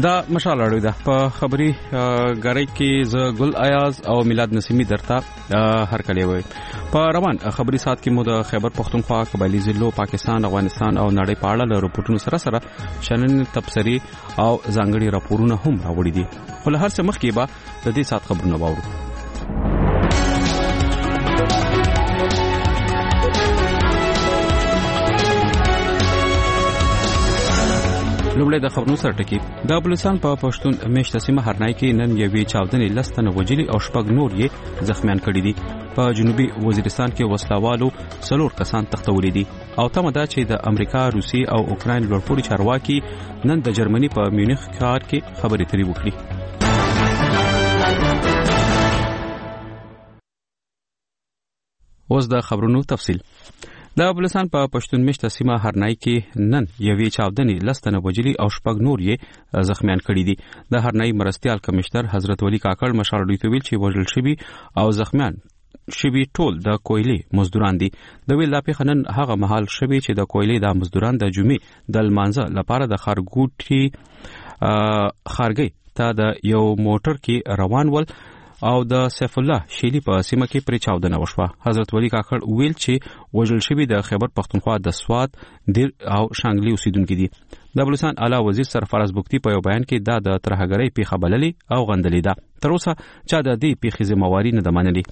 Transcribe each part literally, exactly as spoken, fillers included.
دا مشال اړوي ده په خبري غړي کې ز ګل ایاز او میلاد نسیمی درته هر کله وي په روان خبري سات کې مو د خیبر پختونخوا قبایلی ضلعو پاکستان افغانستان او نړۍ په اړه له رپورټونو سره سره شنن تبصري او ځانګړي راپورونه هم راوړي دي خو له هر څه مخکې به د دې سات خبرونه واورو. لومړی د خبرونو سره ټکی د بلوچستان په پښتون میشته سیمه هرنای کې نن یوې چاودنې لستنه وجلی او شپږ نور یې زخمیان کړي دي. په جنوبي وزیرستان کې وسلوالو څلور کسان تختولې دي او تمه ده چې د امریکا، روسي او اوکراین لوړپوړي چارواکي نن د جرمني په میونخ ښار کې خبرې اترې وکړي. اوس د خبرونو تفصیل. د بلوچستان په پښتون میشته سیمه هرنای کې نن یوې چاودنې لستنه وجلی او شپږ نور یې زخمیان کړي دي. د هرنای مرستيال کمشنر حضرت ولی کاکړ مشال ډیتویل چې وژل شوی او زخمیان شوی ټول د کویلې مزدوران دي. د ویل لا پیخنن هغه محل شوی چې د کویلې د مزدوران د جمعې د لمانځه لپاره د خارګوټي خارګي ته د یو موټر کې روان ول او د سیف الله شیلی په سیمه کې پرې چاودنه وشوه. حضرت ولی کاکړ ویل چې وژل شوی د خیبر پختونخوا د سوات دیر او شانګلی اوسیدونکو دي. د بلوچستان اعلی وزیر سرفراز بوکتی په یو بیان کې دا د ترهګرۍ پیښه بللې او غندلې ده. تر اوسه چا د دې پیښې ذمہواری نه ده منلې.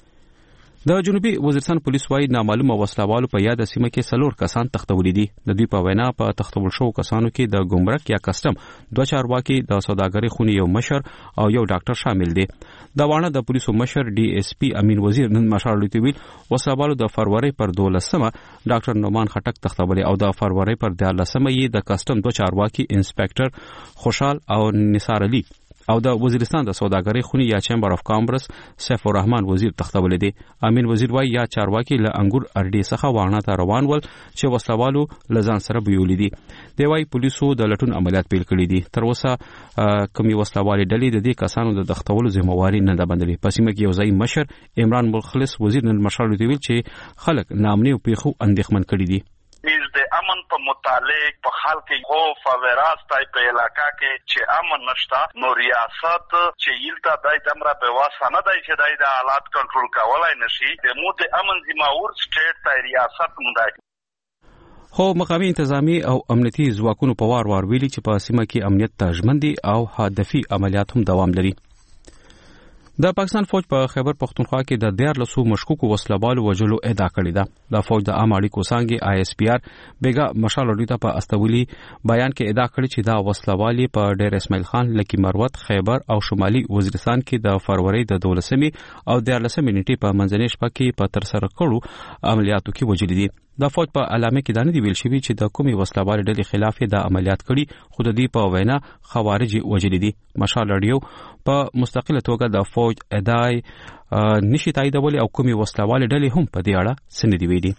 د جنوبي وزیرستان پولیس وايي نامعلومه وسلوالو په یاد سیمه کې څلور کسان تختولې دي. د دوی په وینا په تختول شو کسانو کې د ګمرک یا کسٹم دوه چارواکي، د سوداګرۍ خونې یو مشر او یو ډاکټر شامل دي. د وانه د پولیسو مشر ډي اس پی امین وزیر نن مشال لوتویل وسلوالو د فروری پر دولسمه ډاکټر نومان خټک تختولې او د فروری پر دیارلسمه یې د کسٹم دوه چارواکي انسپکټر خوشحال او نثار علي او د وزیرستان د سوداګرۍ خونی یا چیمبر اف کامرس سیف الرحمن وزیر تختولې دي. امین وزیر وايي یا چارواکي له انګور اړډي څخه وانه ته روان ول چې وسلوالو لزان سره بیولې دي. دی وايي پولیسو د لټون عملیات پیل کړي دي. تر اوسه کومي وسلوالې ډلې د دې کسانو د تختولو ذمہواری نه ده بندلې. پسې مګ یو ځای مشر عمران مخلص وزیر نن مشال دی ویل چې خلک نامني او پیخو اندېښمن کړي دي. د امن په متعلق په حال کې خوف او راستای په علاقہ کې چې امن نشتا نو ریاست چې یلته دای دمره په واسانه دای چې دای د حالات کنټرول کولای نشي د مو د امن ذمہور سټیټ ته ریاست مندای. خو مقامي انتظامی او امنیتي ځواکونو په وار وار ویلي چې په سیمه کې امنیت ترجمن دي او هدفي عملیات هم دوام لري. د پاکستان فوج په خیبر پختونخوا کې د دیارلسو مشکوکو وسلوالو وجلو ادعا کړې ده. د فوج د عام اړیکو څنګه آی اس پی آر بیګا مشال اډیتا په استولی بیان کې ادعا کړې چې دا وسلوالي په ډیر اسماعیل خان، لکی مروت، خیبر او شمالي وزیرستان کې د فروری د دولسمې او دیارلسمې نیټې په منځنۍ شپه کې په تر سره کړو عملیاتو کې وجلې دي. د فوج په اعلامیه کې دا نه دی ویل شوی چې د کومي وسلوال ډلې خلاف د عملیات کړي، خو د دې په وینا خوارج وجلې دي. مشال اډیو په مستقله توګه د فوج ادعای نشي تاییدول او کومي وسلوال ډلې هم په دې اړه سند دی ویلي.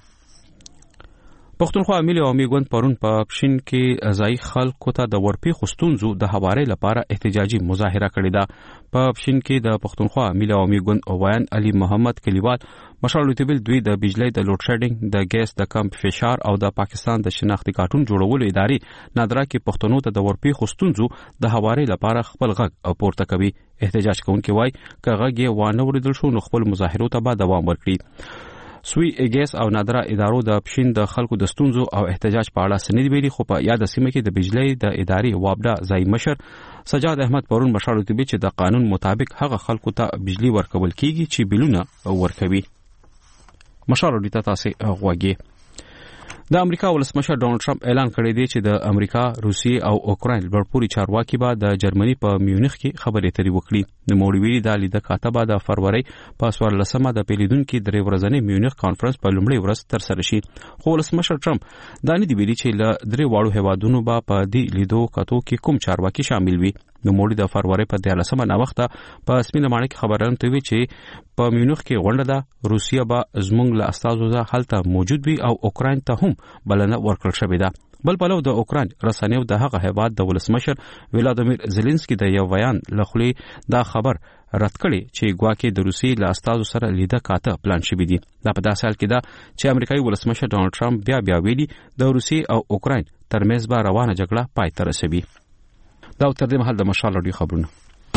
پښتونخوا ملي عوامي ګوند پرون په پښین کې ځای خلکو ته د ورپی خستونزو د هواري لپاره احتجاجي مظاهره کړې ده. په پښین کې د پښتونخوا ملي عوامي ګوند اووان علي محمد کلیوال مشال لوتویل دوی د بجلی د لوډ شیډینګ، د ګیس د کم فشار او د پاکستان د شناختی کارتون جوړولو ادارې نادرا کې پښتنو ته د ورپی خستونزو د هواري لپاره خپل غږ او پورته کوي. احتجاج کوونکي وایي که غږ یې وانه وریدل شو نو خپل مظاهرو ته به دوام ورکړي. سوی اګیس او نادرا ادارو د پښین د خلکو د ستونزو او احتجاج په اړه سند ویلي، خو په یاد سیمه کې د بجلی د ادارې وابډا ځای مشر سجاد احمد پرون مشال دی چې د قانون مطابق هغه خلکو ته بجلی ورکول کیږي چې بلونه ورکوي. مشال دی تاسو غوږی. د امریکا ولسمشر ډونالد ټرمپ اعلان کړی دی چې د امریکا، روسي او اوکراین لوړپوړي چارواکي به د جرمني په میونخ کې خبرې اترې وکړي. د موړي ویلي د لیده کاتبه د فروری په څوارلسمه د پیلیدونکو درې ورځنی میونخ کانفرنس په لومړۍ ورځ تر سره شي. خو ولسمشر ټرمپ دا نه دی ویلي چې له درې واړو هیوادونو به په دې لیدو کاتو کې کوم چارواکي شامل وي. د موړي د فروری په دیارلسمه نا وخته په سپینه ماڼۍ کې خبرونه توی چې په میونخ کې غونډه ده. روسیا به زموږ له استازو ځا حالت موجود وي او اوکراین ته هم بلنه ورکړل شوې ده. بل پلو د اوکراین رسنیو د هغه هیواد د ولسمشر ولادیمیر زيلنسکي د یو بیان لخوا دا خبر رد کړي چې ګواکې د روسي له استازو سره لیده کاته پلان شوی دی. دا په داسې حال کې ده چې امریکایي ولسمشر ډونالد ټرمپ بیا بیا ویلي د روسي او اوکراین ترمنځ به روانه جګړه پای ته رسوي. دا تر دې مهال د مشال راډیو خبرونه.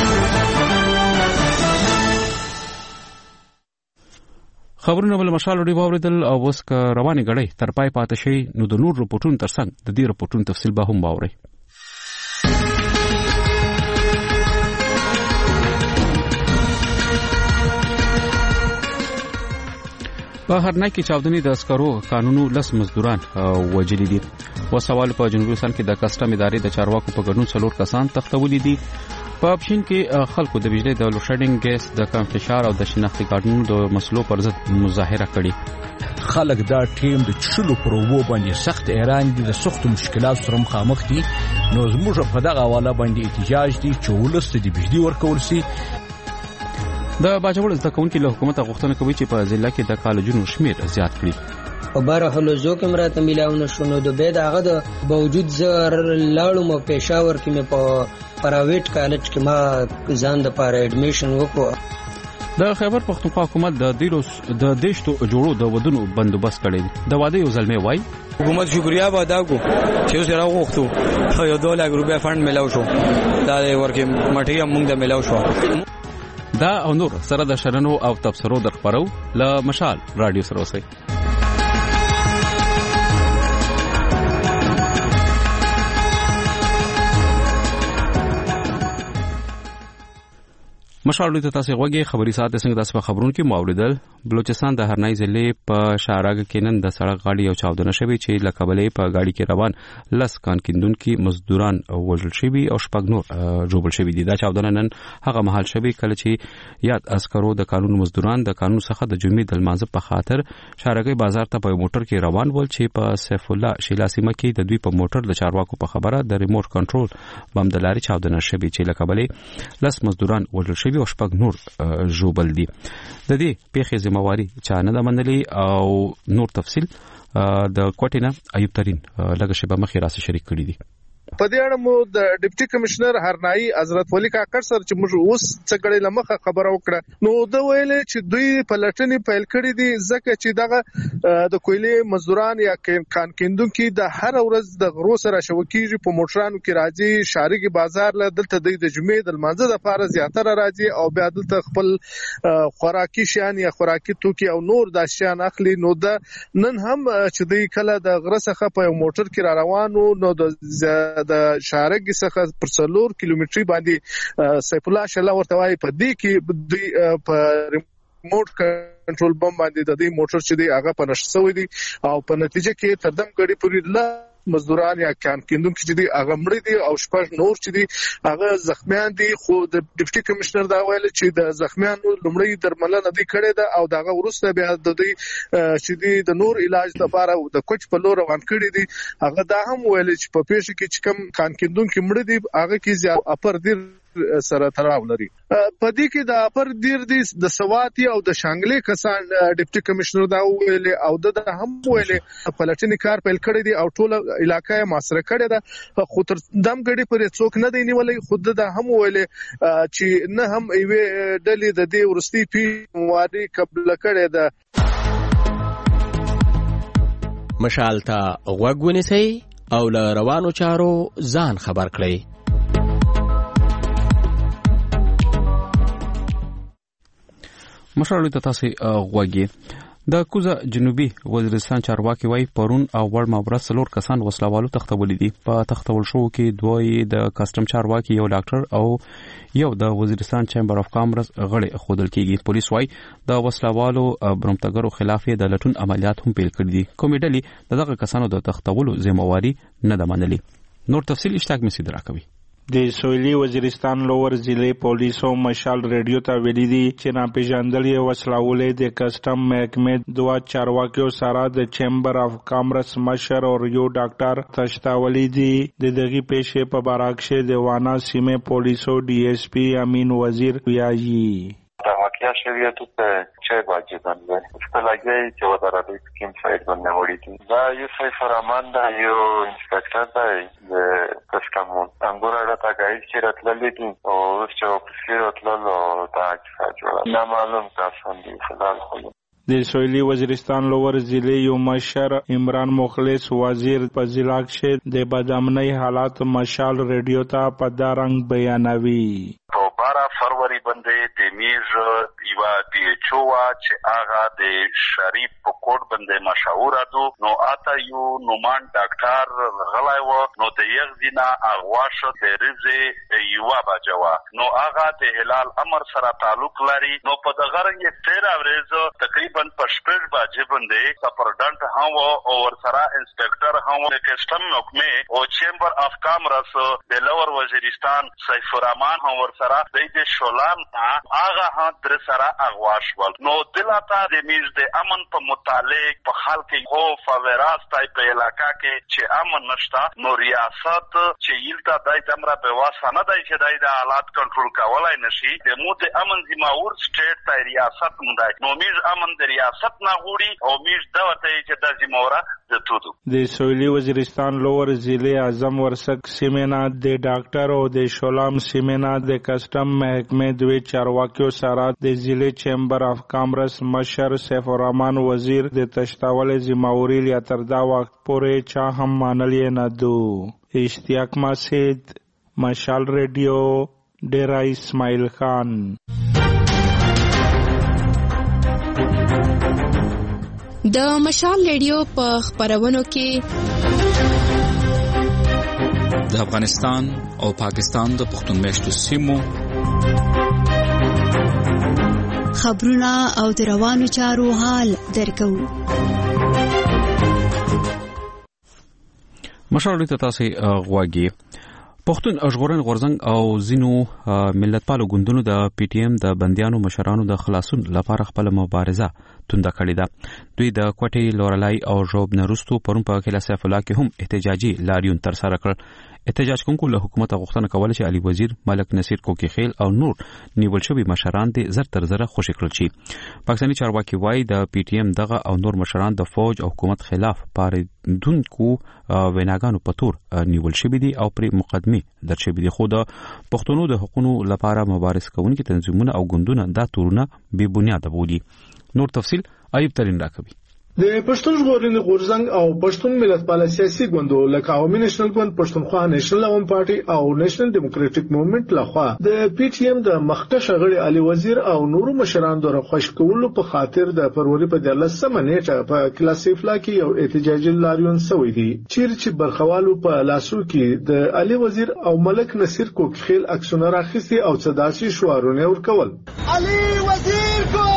خبرونه بل مشال راډیو واوریدل او اوس که رواني غړي تر پای پاتې شي نو د نور رپورټونو ترڅنګ د دې رپورټونو تفصیل به هم واوري. په هرنای کې چاودنې د عسکرو قانونو لس مزدوران وجلي دي. وسوال په جنوبي وسان کې د کسټم ادارې د چارواکو په ګډون څلور کسان تختولي دي. په اپشین کې خلکو د بجلی د لوډشیډینګ ګیس د کم فشار او د شناختی کارتونو د مسلو پر ضد مظاهره کړې. خلک دا ټیم د چلو پر وو باندې سخت ایران دي د سخت مشکلات سره مخامخ دي. نو زموږ په دغه حواله باندې احتجاج دي چې ولست د بجلی ورکول شي. د باجوړ زده کوونکو له حکومت غوښتنه کوي چې په ضلع کې د کالجونو شمیر زیات کړي. په بار حلوزو کې مرته ملاونه شونه د بيد هغه د باوجود زر لاړو م پېښور کې مې په پرایویټ کالج کې ما ځان د پاره اډمیشن وکړ. د خیبر پختونخوا حکومت د دیروس د دیشتو جوړو د ودونو بندوبست کړي. د واده یو ځلمه وای حکومت شکریا ادا کو چې اوس راغوښتو یو دوه لک روپیا فند ملاو شو دا ورکه مټیا موږ د ملاو شو. دا او نور سره د شرنو او تبصرو در خبرو ل مشال رادیو سره اوسئ. مشال ته تاسو غوږی خبري ساعت څنګه تاسو خبرونه کې موریدل. بلوچستان د هرنای ضلع په شارګ کې نن د سړک غاړي یو چاودنه شوې چې لکبلې په گاډي کې روان لس کان کیندونکو مزدوران وژل شوي او شپږ نور جوړل شوي دي. دا چاودنه نن هغه محل شوې کله چې یاد عسکرو د قانون مزدوران د قانون څخه د جمعې د لمانځه په خاطر شارګي بازار ته په موټر کې روان ول چې په سیف الله شیلاسیمه کې د دوی په موټر د چارواکو په خبره د ریموټ کنټرول بمدلاري چاودنه شوې چې لکبلې لس مزدوران وژل شوي او شپږ نور جوړل دي. د دې پیښې ذمہواری چا نه ده منلې او نور تفصیل د کوټینا ایوب ترين لږ شبه مخې راسه شریک کړی دي. په دې اړه مو د ډیپټي کمشنر هرنای حضرت ولی کاکړ سره چې موږ اوس څګړې لمخه خبره وکړه نو د ویلې چې دوی پلټنې پیل کړې دي ځکه چې دغه د کویلې مزدوران یا کان کیندونکو د هر ورځ د غرو سره شوکیږي په موټرانو کې راځي شارګي بازار له دلته د جمعې د لمانځه لپاره زیاتره راځي او بیا دلته خپل خوراکي شیان یا خوراکي توکي او نور د شیان اخلي. نو د نن هم چې دوی کله د غره څخه په موټر کې را روانو نو د د شارګ څخه پر څلور کیلومتري باندې سیف الله شله ورته وای په دې کې په ریموټ کنټرول بم باندې د دې موټر چې دی هغه په نشه سوی دی او په نتیجه کې تردم غړي پوری لا مزدوران یا کان کیندونکو چې دی هغه مړي دي او شپږ نور چې دی هغه زخمیان دي. خو د ډیپټي کمشنر دا ویل چې د زخمیانو لومړی درملنه دی کړې ده او داغه ورسته بیا د دې چې دی د نور علاج لپاره د کوچ په لور روان کړي دي. هغه دا هم ویل چې په پیښه کې چې کم کان کیندونکو مړي دي هغه کې زیات اپر دیر سره تړاو لري. په دې کې د اپر دیر دي د سواتي او د شانګلې کسان ډیپټي کمشنر دا ویل او د هم ویل پلټنې کار پیل کړی دي او ټول علاقې محاصره کړې ده. خو تر دم غړي پر څوک نه دی نیولې. خود دا هم ویل چې نه هم ایوه ډلې د دې ورستي پی وادي قبل کړې ده. مشال ته غوږ ونیسئ او له روانو چارو ځان خبر کړئ. مشرانو ته تاسو غوږی. د کوزه جنوبي وزیرستان چارواکي وای پرون او ور مبرس لور کسان وسلوالو تختولې دي. په تختول شو کې دوی د کسٹم چارواکي یو ډاکټر او یو د وزیرستان چیمبر اف کامرس غړي خودل کېږي. پولیس وای د وسلوالو برمتګرو خلاف د لټون عملیات هم پیل کړي دي. کومې ډلې دغه کسانو د تختولو ذمہواری نه ده منلې. نور تفصیل اشتاق مې سید راکوي. د سویلي وزیرستان لوور ضلع پولیسو مشال ریډیو ته ویلي دي چې ناپېژندل یې وسلوالې د کسټم محکمې دوه چارواکیو سره د چیمبر اف کامرس مشر او یو ډاکټر تشتاولي دي. د دغه پیښې په بارکشه د وانا سیمه پولیسو ډي ایس پی امین وزیر ویاجی واقعیا شویه توته چه باجه بنده استلاگه که و در روی کم ساید بنده موریدی دا یو سیف رامان دا یو انسپکتر دا کسکمون انگور را تا گایید که رتللی دیم و اس چه اپسی رتلل و تا اکسا جوڑا نمالم تاسان دی خلال خودم. د سویلي وزیرستان لور ضلع یو مشر عمران مخلص وزیر په ضلع کې د بدامنۍ حالات مشال ریډیو ته په دارنګ بیانوي. بارہ فروری باندې د میز یو پی ایچ او چې هغه د شریف په کوټ باندې مشهور ده نو اته یو نومان ډاکټر غلای و نو د یو دینا اغواش د رزه یو باجوا نو هغه د هلال امر سره تعلق لري نو په دغه رنګ تیر اوریز تقریبا په شپږ باجې باندې سپرډنټ هم او ور سره انسپکټر هم د کسٹم محکمه او چیمبر اف کامرس د لور وزیرستان سیف الرحمن هم ور سره د شولان هغه هم در سره اغواش ول نو دلته د میز د امن په متعلق په حال کې خوف او راستای په علاقہ کې چې امن نشتا نو ریاست چې یلته دای دمره به واسانه دای چې دای د حالات کنټرول کولای نشي د مو د امن ذمہور سټیټ ته ریاست مونږ نو میز امن د ریاست نه غوړي او میز دا ورته چې د ذمہوره د تودو د سویلي وزیرستان لور ضلع اعظم ورسک سیمنا د ډاکټر او د شولام سیمنا د کسٹم محکمه دوی چارواکیو سره د ضلع چیمبر اف کامرس مشر سیف الرحمن وزیر د تشتاول ذمہوری لیا تر دا وخت پورې چا هم مانلی نه دو. اشتیاق ماسید مشال ریډیو ډیرا اسماعیل خان. د مشال ریډیو په خبرونو کې د افغانستان او پاکستان د پښتون میشتو سیمو خبرونه او د روانو چارو حال درکو. مشال ریډیو تاسو غواګي پښتون اشغورن غورزنګ او زینو ملتپالو ګوندونو د پی ټی ایم د بندیانو مشرانو د خلاصون لپاره خپل مبارزه تونده کړې ده. دوی د کوټې لورلای او جوب نرستو پرون په کله سیف الله کې هم احتجاجي لاریون تر سره کړ. احتجاج کوونکو له حکومت غوښتنه کوله چې علي وزیر ملک نصیر کوکی خیل او نور نیول شوی مشران دې زر تر زره خوشی کړل شي. پاکستاني چارواکي وایي د پی ټی ایم دغه او نور مشران د فوج او حکومت خلاف پاریدونکو ویناګانو په تور نیول شوی دي او پر مقدمه در شوی دي. خو د پښتنو د حقوقو لپاره مبارز کوونکي تنظیمونه او ګوندونه دا تورونه بې بنیاده بولي. نور تفصیل ایوب ترین راکوي. د پښتون ژغورنې غورځنګ او پښتون ملتپال سیاسي ګوندو لکه عوامي نېشنل ګوند پښتونخوا نېشنل عوام پارټي او نېشنل ډیموکراټک موومېنټ لخوا د پی ټی ایم د مخکښ غړي علي وزیر او نورو مشران دغه خوش کولو په خاطر د فروری په دلسمه نیټه په کلاسیفلا کې یو احتجاجي لاریون شوی دی چې برخوالو په لاسو کې د علي وزیر او ملک نصیر کوکخیل عکسونه راخستي او صداسي شعارونه ورکول. علي وزیر کو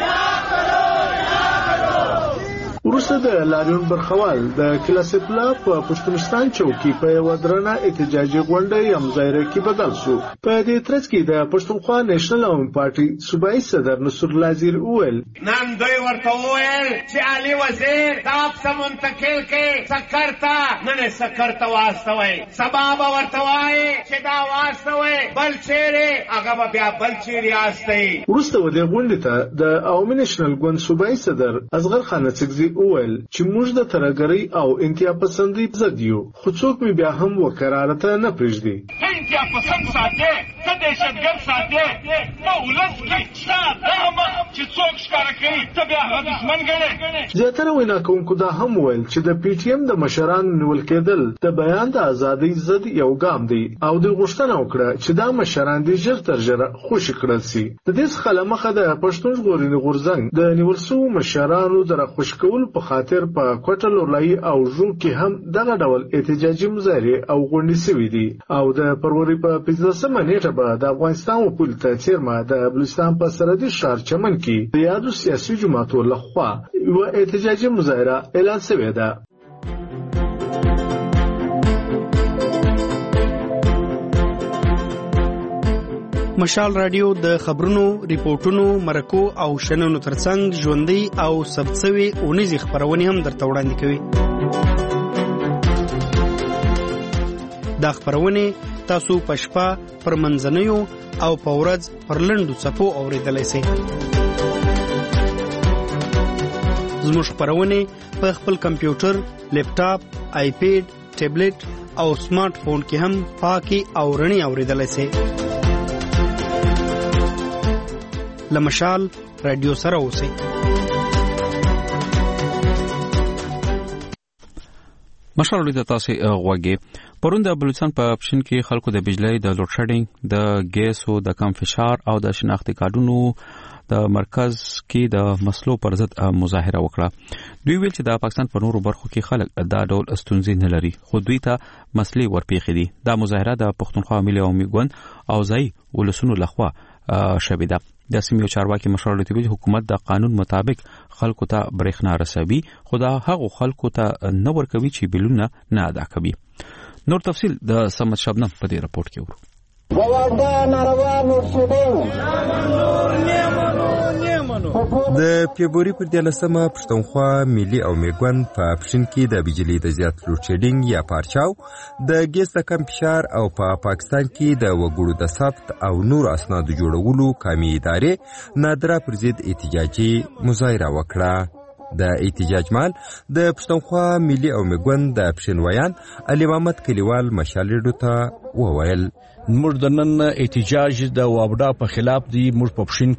وروسته د لاریون برخوال د کلاسیپلا په پښتونستان چوکي په یو درنه احتجاجي غونډه یمزایره کې بدل شو. په دې ترڅ کې د پښتونخوا نېشنل عوام پارټي صوبایي صدر نصر الله زیر وویل نن دوی ورته وویل چې علي وزیر دا په منتقل کې سکرتا نه سکرتا واستوي سبا به ورته وایي چې دا واستوي بل چیرې هغه بیا بل چیرې واستوي. وروسته و دې غونډې ته د عوامي نېشنل ګوند صوبایي صدر اصغر خان اڅکزي وویل چې موږ د ترګری او انتیا پسندۍ ضد یو خو څوک می بیا هم وکړارته نه پرېږدي. انتیا پسند ساتي ته دهشتګرد ساتي نو ولس کې څه دغه چې څوک ښکاره کوي ته بیا هغه دښمن ګڼې. زیاتره وینا کوونکو دا هم وویل چې د پی ټی ایم د مشرانو نیول کېدل د بیان د ازادۍ ضد یو ګام دی او د غوښتنه وکړه چې دا مشران دې ژر تر ژره خوشي کړل شي. د دې څخه له مخه د پښتون ژغورنې غورځنګ د نیول شوو مشرانو د خوشي کولو په خاطر په کوټه لورلای او ژوب کې هم دغه ډول احتجاجي مظاهرې او غونډې شوې دي او د فروری په پنځلسمه نیټه به د افغانستان وکیل ته څیرمه د بلوچستان په سرحدي ښار چمن کې د یادو سیاسي جماعتو لخوا یوه احتجاجي مظاهره اعلان شوې ده. مشال رادیو د خبرونو، ریپورتونو، مرکو او شننو ترڅنګ ژوندۍ او ثبتسوي اونیزې خبرونه هم درته وړاندې کوي. دا خبرونه تاسو په شپه پر منځنیو او په ورځ پر لنډو څپو اوریدلای شئ. زموږ خبرونه په خپل کمپیوټر، لیپټاپ، آیپیډ، ټابلیټ او سمارټ فون کې هم پاکي او رڼي اوریدلای شئ. لمشال رادیو سره اوسئ. مشال د تاسو غوږی پرون د بلوچستان په اپشن کې خلکو د بجلی د لوډ شیډینګ د ګیسو د کم فشار او د شناختی کارډونو د مرکز کې د مسلو پر ضد مظاهره وکړه. دوی ویل چې د پاکستان په نورو برخو کې خلک دا ډول ستونزې نه لري خو دوی ته مسلې ورپېښې دي. دا مظاهره د پښتونخوا ملي عوامي ګوند او ځای ولسونو لخوا شوې ده. د سیمې چارواکي مشر لوی حکومت د قانون مطابق خلکو ته برېښنا رسوي خو دا هغه خلکو ته نه ورکوي چې بلونه نه ادا کوي. نور تفصيل د سمت شبنم په دې راپورټ کې ورو. د فبرवरी پر دیارلسمه پښتونخوا ملي او میګوند په اپشن کې د بجلی د زیات لوډ شیډینګ یا پارچاو د ګیس د کم فشار او په پا پاکستان کې د وګړو د ثبت او نور اسناد جوړولو قومي ادارې نادره پر ضد احتجاجي مظاهره وکړه. د احتجاج مال د پښتونخوا ملي او میګوند د اپشن ویان علي محمد کلیوال مشالېډو ته وویل موږ د نن احتجاج د وابډا په خلاف دی. موږ په پښین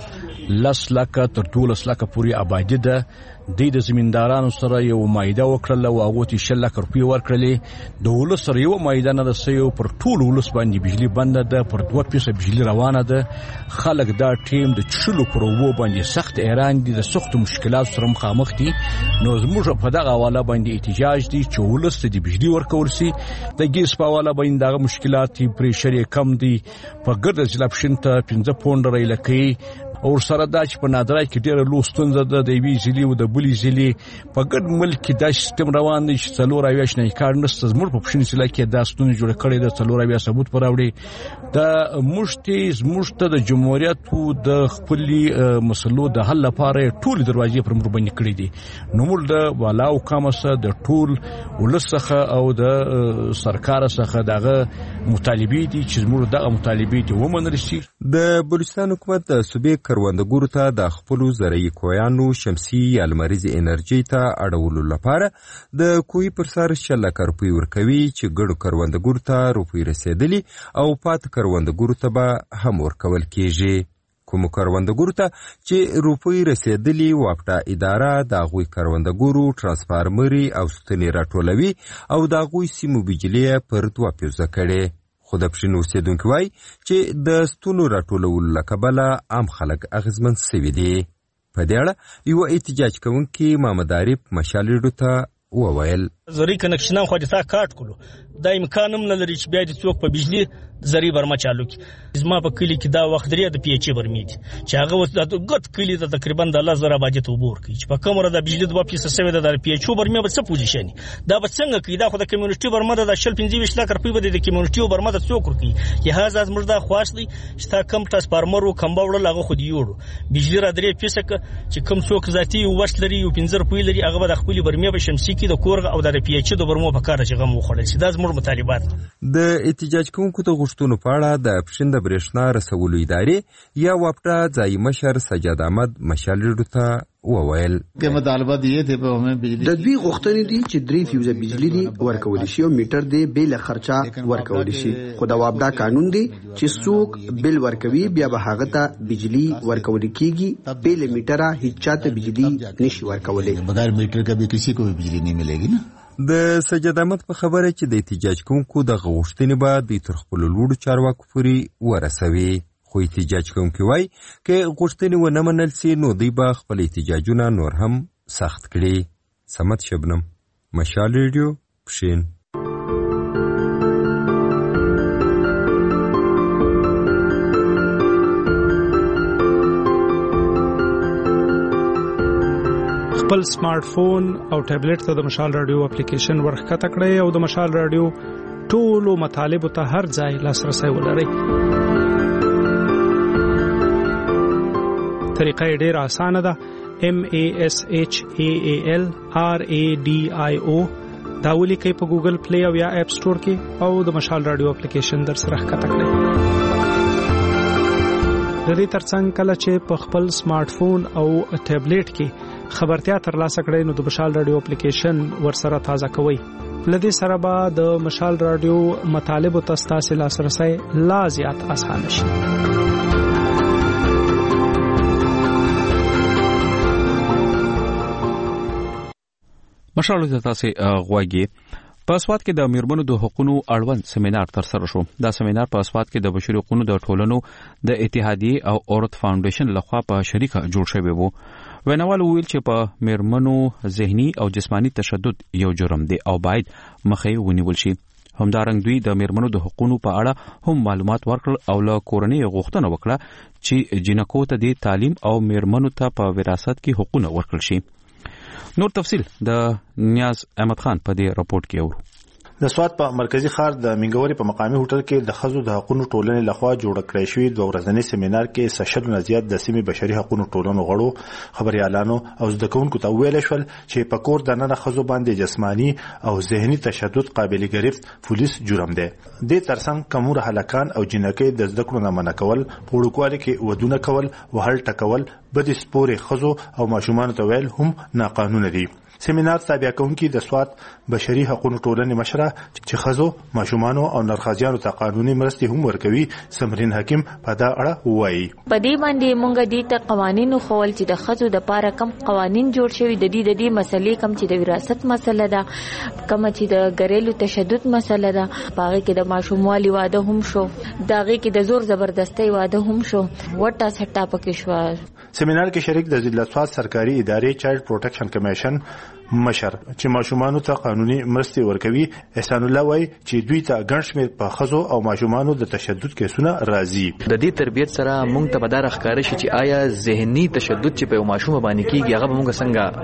کې لس لکه تر دولس لکه پورې آبادی ده. د زمیندارانو سره یو مایده وکړل او هغه ته شل لک روپۍ ورکړلې. د ولس سره یو مایده نه رسېو پر ټول ولس باندې بجلی بنده ده پر دوه فیصد بجلی روانه ده. خلک دا ټیم د چلو پر وو باندې سخت ایران دي د سخت مشکلات سره مخامخ دي. نو زموږ په دغه حواله باندې احتجاج دي چې ولس ته بجلی ورکول شي. د ګیس په حواله باندې دغه مشکلات پریشر کم دي. په ګرد ځلاب شنته پنځه پوند رای لکې او سره دا چې په نادرای کې ډېر لوستونزه د دیوی زلی او د بلی زلی په ګډ ملک کې د سیستم روان دي چې څلور اویا شنه کار نشته. زموږ په پښین سلا کې دا ستونزه جوړ کړې ده. څلور اویا ثبوت پراوړي د مشتي زموږ د جمهوریت او د خپل مسلو د حل لپاره ټول دروازې پر موږ باندې کړې دي. نو موږ د والاو کامسه د ټول ولسخه او د سرکار څخه دغه مطالبه دي چې موږ دغه مطالبه دي ومنل شي. د بلوچستان حکومت د صوبې کروندګرو ته د خپل زرعي کویانو شمسي یا لمریزي انرژي ته اړولو لپاره د کوی پر سر شل لک روپۍ ورکوي چې ګډو کروندګرو ته روپۍ رسیدلي او پات کروندګرو ته به هم ورکول کیږي. کوم کروندګرو ته چې روپۍ رسیدلي واپټا اداره د غوي کروندګرو ترانسفارمري او ستنې راټولوي او د غوي سیمو بجلی پر دوه پیوزه کړي. خو د پښین اوسیدونکو وایي چې د ستونو راټولولو له کبله عام خلک اغېزمن سوي دي. په دې اړه یو احتجاج کوونکي محمد عارف مشالېډو ته وویل زری کنکشنان خو د تا کاټ کړو دا امکان هم نه لري چې بیا د څوک په بجلی زری برمه چالو کړي. زما په کلي کې دا وخت درې د پی ایچ برمې دي چې هغه اوس د ګټ کلي ته تقریبا د الله زره باجت وبور کوي چې په کومه د بجلی دوه فیصد سوي د پی ایچ برمې په څه پوزیشن دا به څنګه کوي. دا خو د کمیونټي برمه د شل پنځه ویشت لک روپۍ به د کمیونټي برمه د څوک ورکوي. لهدا زموږ دا خواست دی چې تا کم ترانسفارمر او کم باور هغه خو دی یوړو بجلی را درې فیصد چې کم څوک ذاتی وشت لري او پنځه روپۍ لري هغه د خپل برمې په شمسي کې د کور او د پی ایچ د برمو په کار چې غو خوړل شي. دا زموږ مطالبات. د احتجاج کوونکو د غوښتنو په اړه د اپشن د برېښنا رسولو ادارې یا واپټا ځای مشر سجاد احمد مشالېډو ته وویل که مطالبه دی ته په همه بجلی د دوی غوښتنې دي چې درې فیوزه بجلی دی ورکول شي او میټر دی بیل خرچه ورکول شي. خو د واپټا قانون دی چې څوک بیل ورکوي بیا به هغه ته بجلی ورکول کیږي. بیل میټر هیڅ چاته بجلی نشي ورکولای. بغیر میټر کا به کسی کو بجلی نه ملےږي نه. د سجاد احمد په خبره چې د احتجاج کوونکو د غوښتنې به د تر خپل لوړو چارواکو پورې ورسوي. خو احتجاج کوونکي وایي که غوښتنې ونه منل سي نو دوی به خپل احتجاجونه نور هم سخت کړي. سمت شبنم مشال ریډیو پښین. خپل سمارټ فون او ټابلیټ ته د مشال رادیو اپلیکیشن ورخکته کړئ او د مشال رادیو ټولو مطالبو ته هر ځای لاسرسی ولرئ. طریقه یې ډېره اسانه ده. M A S H A A L R A D I O دا ولیکئ په ګوګل پلی او یا اپ سټور کې او د مشال رادیو اپلیکیشن در سره ښکته کړئ. د دې ترڅنګ کله چې په خپل سمارټ فون او ټابلیټ کې خبرتیا ترلاسه کړئ نو د مشال رادیو اپلیکیشن ورسره تازه کوئ. لدې سره به د مشال رادیو مطالبو ته ستاسو لاسرسی لا زیات اسانه شي. مشال د تاسو غواګي په اسوات کې د میرمنو د حقوقو اړوند سیمینار ترسره شو. دا سیمینار په اسوات کې د بشري حقوقو د ټولنو د اتحادیې او اورت فاونډیشن لخوا په شریکه جوړ شوی وو. ویناوال ویل چې په میرمنو ذهني او جسمانی تشدد یو جرم دی او باید مخې ونیول شي. همدارنګ دوی د میرمنو د حقوقو په اړه هم معلومات ورکړل او له کورنۍ غوښتنه وکړه چې جنکو ته د تعلیم او میرمنو ته په وراثت کې حقوق ورکړل شي. نور تفصیل د نیاز احمد خان په دې راپورټ کې اورو. د سوات په مرکزی ښار د منګوري په مقامي هوټل کې د ښځو د حقوقو ټولنې لخوا جوړ کړی شوی دوه ورځنی سیمینار کې سشل نه زیات د سیمې بشري حقوقو ټولنو غړو خبريالانو او زده کوونکو ته ویل شول چې په کور د نه ښځو باندې جسمانی او ذهني تشدد قابل گرفت پولیس جرم دی. د ترڅنګ کومور هلاکان او جنکې د زده کړو نه منع کول، پوړکوالي کې ودونه کول، وهل ټکول، بدې سپورې ښځو او ماشومان ته ویل هم ناقانونه دي. سیمینار تابع کوونکي د سوات بشري حقوقو ټولنې مشره چې ښځو، ماشومانو او نرخازیانو ته قانوني مرستې هم ورکوي سمرین حکیم په دا اړه وایي. په دې باندې مونږ دې ته قوانینو خول چې د ښځو د پاره کم قوانین جوړ شوي د دې د دې مسلې کم چې د وراثت مسله ده، کم چې د ګریلو تشدد مسله ده، باغې کې د ماشوموالي واده هم شو، داغه کې د زور زبردستی واده هم شو، وټا سټا پکې شو. سیمینار کې شریک د ضلع سوات سرکاري ادارې چایلډ پروټیکشن کمیشن مشر چې ماشومانو ته قانوني مرستې ورکوي احسان الله وایي چې دوی ته ګڼ شمېر په ښځو او ماشومانو د تشدد کیسونه راځي. د دې تربیت سره موږ ته به دا راښکاره شي چې آیا ذهني تشدد چې په یو ماشوم باندې کیږي هغه به موږ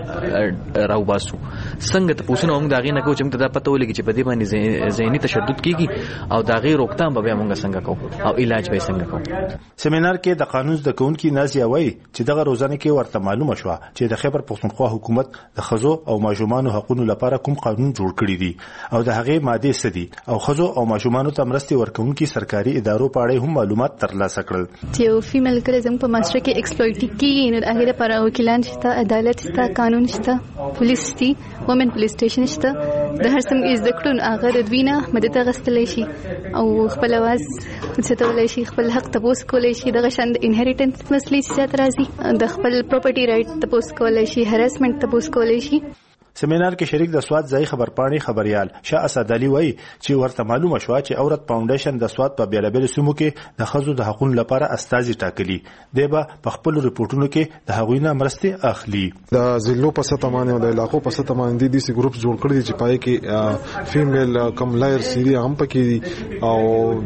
څنګه راوباسو، څنګه ته پوښتنه موږ دا غي نه کوو چې موږ ته دا پته ولګي چې په دې باندې ذهني تشدد کیږي او دا غي روکتام به موږ څنګه کوو او علاج به څنګه کوو. سیمینار کې د قانون د کوونکی نازیه وایي چې دغه روزنه کې ورته معلومه شو چې د خیبر پښتونخوا حکومت د ښځو او ماشومانو حقوقو لپاره کوم قانون جوړ کړی دي او د هغې ماده سدي او ښځو او ماشومانو ته مرستې ورکوونکي سرکاري ادارو په اړه هم معلومات ترلاسه کړل. چې یو فیمیل کله زموږ په معاشره کې ایکسپلویټ کیږي نو هغه لپاره وکیلان شته، عدالت شته، قانون شته، پولیس شته، وومن پولیس سټیشن شته. د هر څه از د کړون هغه د دوی نه مدد غوښتلی شي او خپل आवाज څټولای شي، خپل حق تپوس کولای شي. دغه شان د انهریټنس مسلې چې راځي د خپل پراپرټي رائټ تپوس کولای شي، هراسمنت تپوس کولای شي. سیمینار کې شریک د سوات ځای خبرپاڼې خبريال شاه اسد علي وایي چې ورته معلومه شو چې اورت فاونډیشن د سوات په بیلابل سیمو کې د ښځو د حقوقو لپاره استازي ټاکلي دی، به په خپل ریپورتونو کې د هغوی نه مرستې اخلي. د ضلعو په سطح باندې او د علاقو په سطح باندې د دې ګروپ جوړ کړی چې پای کې فیمیل کم لایر سری هم پکې او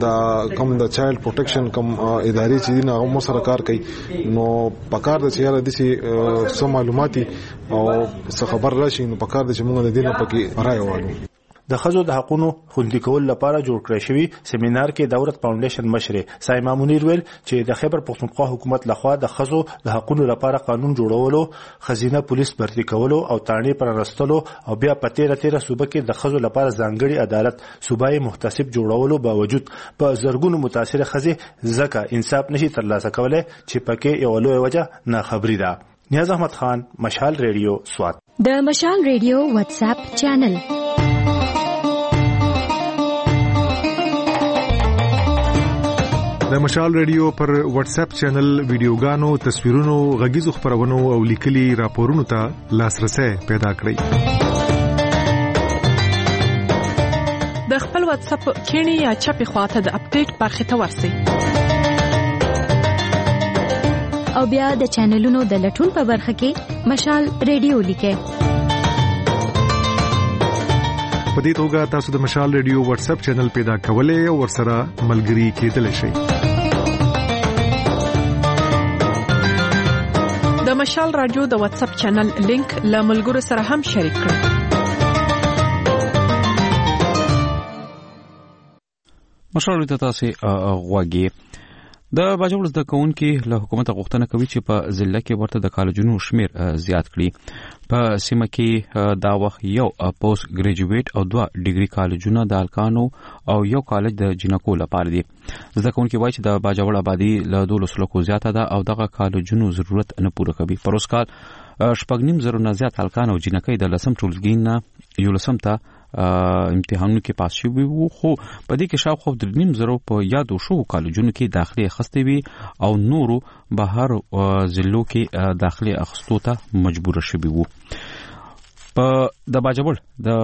د کم د چایلډ پروټیکشن کم ادارې چې نه هم سره کار کوي. نو پکار د چیرې د سي سم معلوماتي او څه خبر راشي نو پکار د چې موږ د دې نه پکې راي وایو. د ښځو د حقوقو خوندي کول لپاره جوړ کړی شوی سیمینار کې د اورت فاونډیشن مشر سایما منیر ویل چې د خیبر پښتونخوا حکومت لخوا د ښځو د حقوقو لپاره قانون جوړولو، خزینه پولیس برتي کولو او تانې پرانستلو او بیا په تیره تیره صوبه کې د ښځو لپاره ځانګړي عدالت صوبایي محتسب جوړولو باوجود په زرګونو متاثره ښځې ځکه انصاف نشي ترلاسه کولای چې پکې یو لوی وجه ناخبري ده. نیاز احمد خان، مشال ریډیو، سوات. د مشال ریډیو واتس اپ چینل د مشال ریډیو پر واتس اپ چینل ویډیوګانو، تصویرونو، غږیزو خبرونو او لیکلي راپورونو ته لاسرسي پیدا کړئ. د خپل واتس اپ کینی یا چپی خواته د اپډیټ برخه ته ورسئ او بیا د چینلونو د لټون په برخه کې مشال ریډیو لیکئ. په دې توګه تاسو د مشال ریډیو واتس اپ چینل پیدا کولای او ورسره ملګري کېدلی شئ. د مشال رادیو د واتس اپ چینل لینک له ملګرو سره هم شریک کړئ. مشال ریډیو تاسو غواګي د باجوړ د کونکي له حکومت غوښتنه کوي چې په ضلع کې ورته د کالجونو شمیر زیات کړي. په سیمه کې دا وخت یو پوسټ ګریجویټ او دوه ډیګري کالجونه د الکانو او یو کالج د جنکو لپاره دي. ځکه کونکي وایي چې د باجوړ آبادی له دولس لکو زیاته ده او دغه کالجونو ضرورت نه پوره کوي. پروس کال شپږ نیم زره نه زیات الکان او جنکۍ د لسم ټولګي نه یو لسم ته امتحانونو کې پاس شوي وو، خو په دې کې شاوخوا د نیم زره په یادو شو کالجونو کې داخلي اخیستې وي او نورو بهر ضلعو کې داخلي اخیستو ته مجبور شوي وو. په د باجوړ د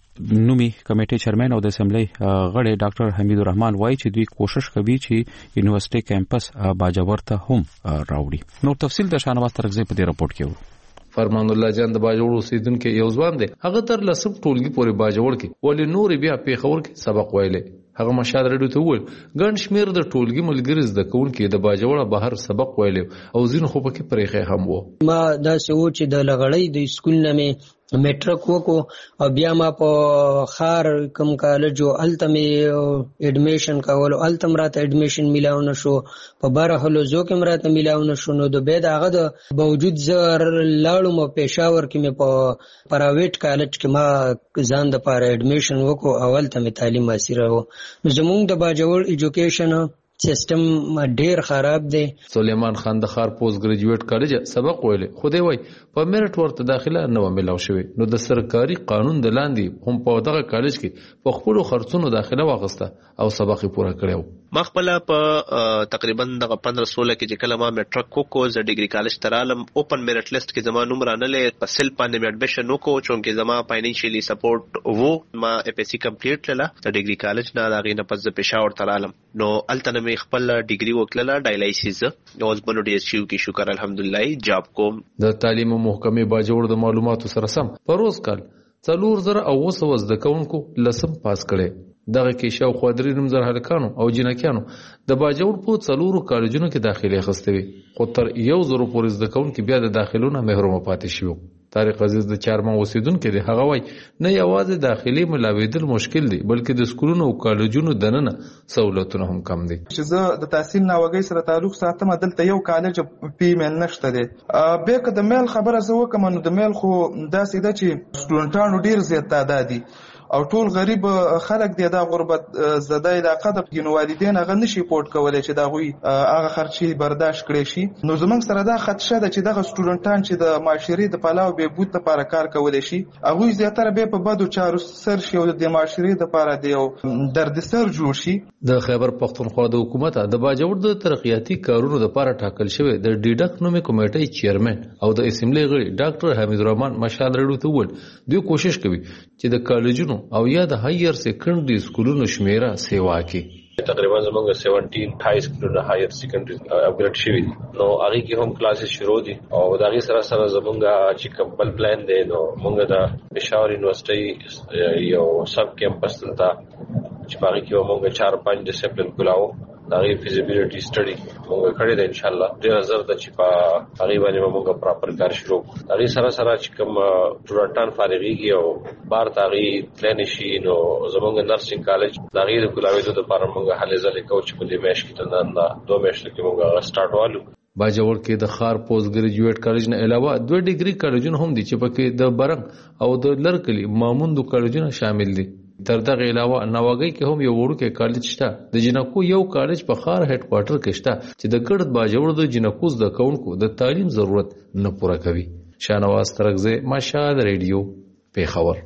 نومي کمیټې چیرمن او د اسمبلی غړي ډاکټر حمید الرحمن وایي چې دوی کوشش کوي چې یونیورسيټي کیمپس باجوړ ته هم راوړي. نو تفصیل د شانواز ترغزي په دې راپورټ کې وو. فرمان الله جان د باجوړ اوسیدونکو یو ځوان دی. هغه تر لسم ټولګي پورې باجوړ کې ولې نور بیا پیښور کې سبق ویلې. هغه مشال رډو ته وویل ګڼ شمیر د ټولګي ملګري زده کوونکي د باجوړ بهر سبق ویلې او ځین خو پکې پرېخې هم وو. ما دا سوچ چې د لغړی د سکول نه میټرک وکړو او بیا ما په خار کم کالج او التمه اډمیشن کول او التم راته اډمیشن میلاو نشو په بار هلو زو کې راته میلاو نشو. نو د بيد هغه د باوجود زر لاړو مو پېښور کې مې په پرایویټ کالج کې ما ځان د پاره اډمیشن وکړو او التمه تعلیم حاصل راو. نو زمونږ د باجوړ ایجوکیشن سیستم ډیر خراب دی. سلیمان خان د خار پوسټ ګریجویټ کالج سبق ویلې خو دی وای په میرټ ورته داخله نه ملاو شوی. نو د سرکاري قانون د لاندې هم په دغه کالج کې په خپل خرڅونو داخله واغسته او سبق یې پوره کړو. ما خپل په تقریبا دغه پندرہ سولہ کې چې کله ما میټرک وکړو ز ډیګري کالج ترالم اوپن میرټ لیست کې زما نوم رانلې په سل باندې مې اډمیشن وکړو چونکه زما فاینانشلی سپورټ وو. ما اف اس سی کمپلیټ کړله د ډیګري کالج نه دا غینه پس پېښور ترالم. نو التنه مې خپل ډیګري وکړله ډایلایسیس اوس بنو ډي اس یو کې شکر الحمدلله جاب کوم. د تعلیم محکمې باجوړ د معلوماتو سره سم په روز کال څلور زره او وسو زده کوونکو لسم پاس کړي. دغه کې شاوخوا درې نیم زره هلکانو او جنکیانو د باجوړ په څلورو کالجونو کې داخلي اخیستې وي خو تر یو زرو پورې زده کوونکي بیا د داخلونو محروم پاتې شوي. طارق عزیز د چارمن اوسیدونکو دی. هغه وایي نه یوازې داخلي ملاویدل مشکل دی بلکې د سکولونو او کالجونو دننه سہولتونه هم کم دي. چې زه د تحصیل نه وګي سره تعلق ساتم دلته یو کالج پی میل نشته دی. به که د میل خبره زه وکم نو د میل خو داسې ده چې سټوډنټانو ډیر زیات تعداد دي او ټول غریب خلک دی دا غربت زده علاقه د ګینو والدین هغه نشي پورټ کولای چې دا غوي هغه خرچي برداشت کړي شي. نو زمونږ سره دا خدشه ده چې دغه سټوډنټان چې د معاشري د پلاو به بوت لپاره کار کولای شي هغه زیاتره به په بدو چارو سر شي او د معاشري د لپاره دی او درد سر جوړ شي. د خیبر پختونخوا د حکومت د باجوړ د ترقیاتي کارونو لپاره ټاکل شوی د ډیډک نومي کمیټې چیرمن او د اسمبلی غړي ډاکټر حمید الرحمن مشال رډو ته ول دوی کوشش کوي چې د کالجونو او یا د هایر سیکنډري سکولونو شمیره سیوا کې تقریبا زمونږ سیونټین هاي سکولونه هایر سیکنډري اپګریډ شوي دي. نو هغه کې هم کلاسز شروع دي او دا غي سره سره زمونږ چې کمپل پلان دی نو مونږ د پېښور یونیورسيټي یو سب کیمپس ته چې باغی کې مونږ چار پنځه ډیسپلین کولاو دا غي فیزیبিলিټي سټډي مونږ کړی دی. ان شاء الله ډیر زر د چې په هغه باندې مونږ پراپر کار شروع دا غي سره سره چې کوم ټورنټان فارغيږي او بار تاغي پلان شي نو زمونږ نرسنګ کالج دا غي د کولاوي د لپاره مونږ حل ځلې کوو چې په دې میاشت کې تنه دوه میاشتې کې مونږ سٹارټ والو. باجوړ کې د خار پوسټ ګریجویټ کالج نه علاوه دوه ډیګري کالجونه هم دي چې پکې د برنګ او د لرکلی ماموندو کالجونه شامل دي. تر دغه علاوه نواګي کې هم یو وړوکی کالج شته. د جنکو یو کالج په خار هډ کوارټر کې شته چې د ګړد باجوړ د جنکو د کونکو د تعلیم ضرورت نه پوره کوي. شانواز ترغزه مشال ریډیو پیښور.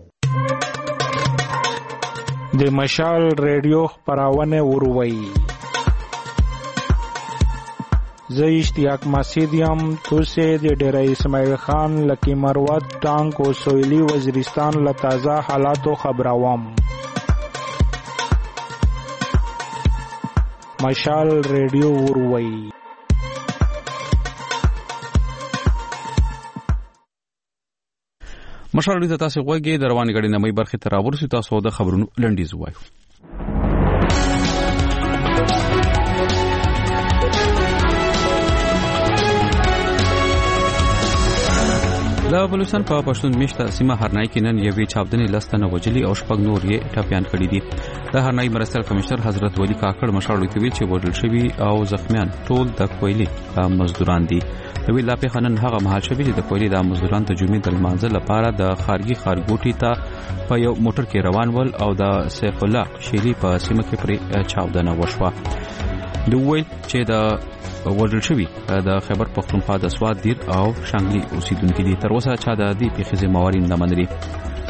د مشال ریډیو خبرونه وروي زه اشتیاق مسیدیم توسه د ډیره اسماعیل خان لکی مروت ټانک او سویلی وزیرستان له تازه حالاتو خبروم. مشال ریډیو وروي. مشال ریډیو تاسو غوږی د رواني غړي نمای برخه تر اورسي تاسو د خبرونو لنډیز وایو. د بلوچستان په پښتون میشته سیمه هرنای کې نن یوې چاودنې لستنه وجلی او شپږ نور یې ټپيان کړي دي. د هرنای مرستیال کمشنر حضرت ولی کاکړ مشال کوي چې وژل شوی او زخمیان ټول د کویلي مزدوران دي. د ویلا په خنن هغه مهال شوی چې د کویلي د مزدوران ته جمعې د منځ لپاره د خارګي خارګوټي ته په یو موټر کې روان ول او د سیف الله شيری په سیمه کې پر چاودنه وشوه. دوی ویل چې د وژل شوی د خیبر پختونخوا د سواد دیر او شانګلي اوسیدونکو دي. تر اوسه چا د دې پیښې موارد نه منلي.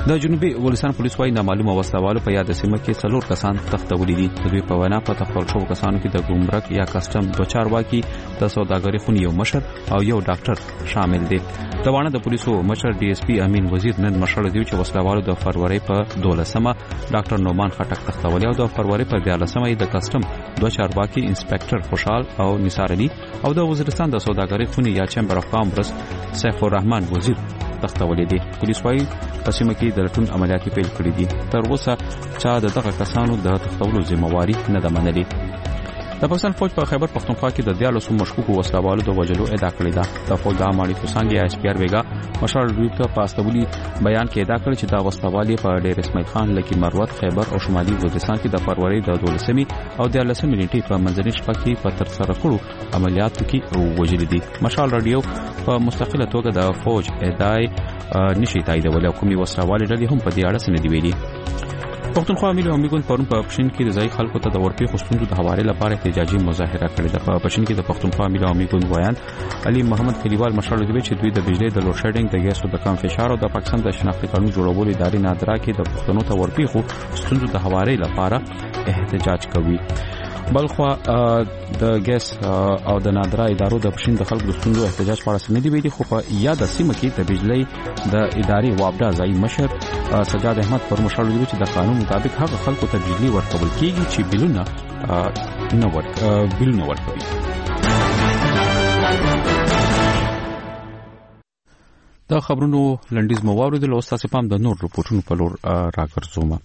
د جنوبي ولسان پولیس وايي نامعلومه وسلوالو په یاد سیمه کې څلور کسان تختولي دي. د دوی په وینا په تختول شوو کسانو کې د ګمرک یا کسټم دوه چارواکي، د سوداګرۍ خونې یو مشر او یو ډاکټر شامل دي. د وانه د پولیسو مشر ډي اس پي امین وزیر نن مشر دی چې وسلوالو د فروری په دولسمه ډاکټر نومان خټک تختولي او د فروری په دیارلسمه د کسټم دوه چارواکي انسپکټر خوشحال او نثار علي او د وزیرستان د سوداګرۍ خونې یا چمبر اف کامرس سیف الرحمن وزیر تختولي دي. پولیس وايي په سیمه کې د لټون عملیات پیل کړي دي. تر اوسه چا د دغه کسانو د تختولو ذمہواری نه ده منلې. د پاکستان فوج په خیبر پختونخوا کې د دیارلسو مشکوکو وسلوالو د وژلو ادعا کړې ده. د فوج د اماري کوسانګ یا ایس پی آر بیګا مشال ریوت په استولی بیان کې ادعا کړې چې دا وسلوالي په ډیر اسماعیل خان لکی مروت خیبر او شمالي وزیرستان کې د فروری د دولسمي او دیارلسمي نیټې په منځنۍ شپه کې په تر سره کړو عملیاتو کې وژل دي. مشال رادیو په مستقله توګه د فوج ادعای نشي تاییدول او کومي وسلوالي ډلې هم په دې اړه سند ویلي. پښتونخوا امیر امیګون پرون په پښین کې د ځای خلکو ته د ورپی خوستونو د حواله لپاره احتجاجي مظاهره کړې ده. په پښین کې د پښتونخوا امیر امیګون ویان علي محمد کلیوال مشال دی چې دوی د بجلی د لوډ شیډینګ د ګیسو د کم فشار او د پاکستان د شناخت قانون جوړولو ادارې نادرا کې د پښتنو ته ورپی خوستونو د حواله لپاره احتجاج کوي. بلخوا د ګیس او د نادرا ادارو د پښین د خلکو د ستونزو احتجاج په اړه سندې ویلي، خو په یاد سیمه کې د بجلی د ادارې وابډا ځای مشر سجاد احمد پر مشال دی چې د قانون مطابق هغه خلکو ته بجلی ورکول کیږي چې بلونه نه ورک بلونه ورکوي. دا خبرونو لنډیز مو واوریدل. اوس تاسو پام د نور رپورټونو په لور راګرځوم.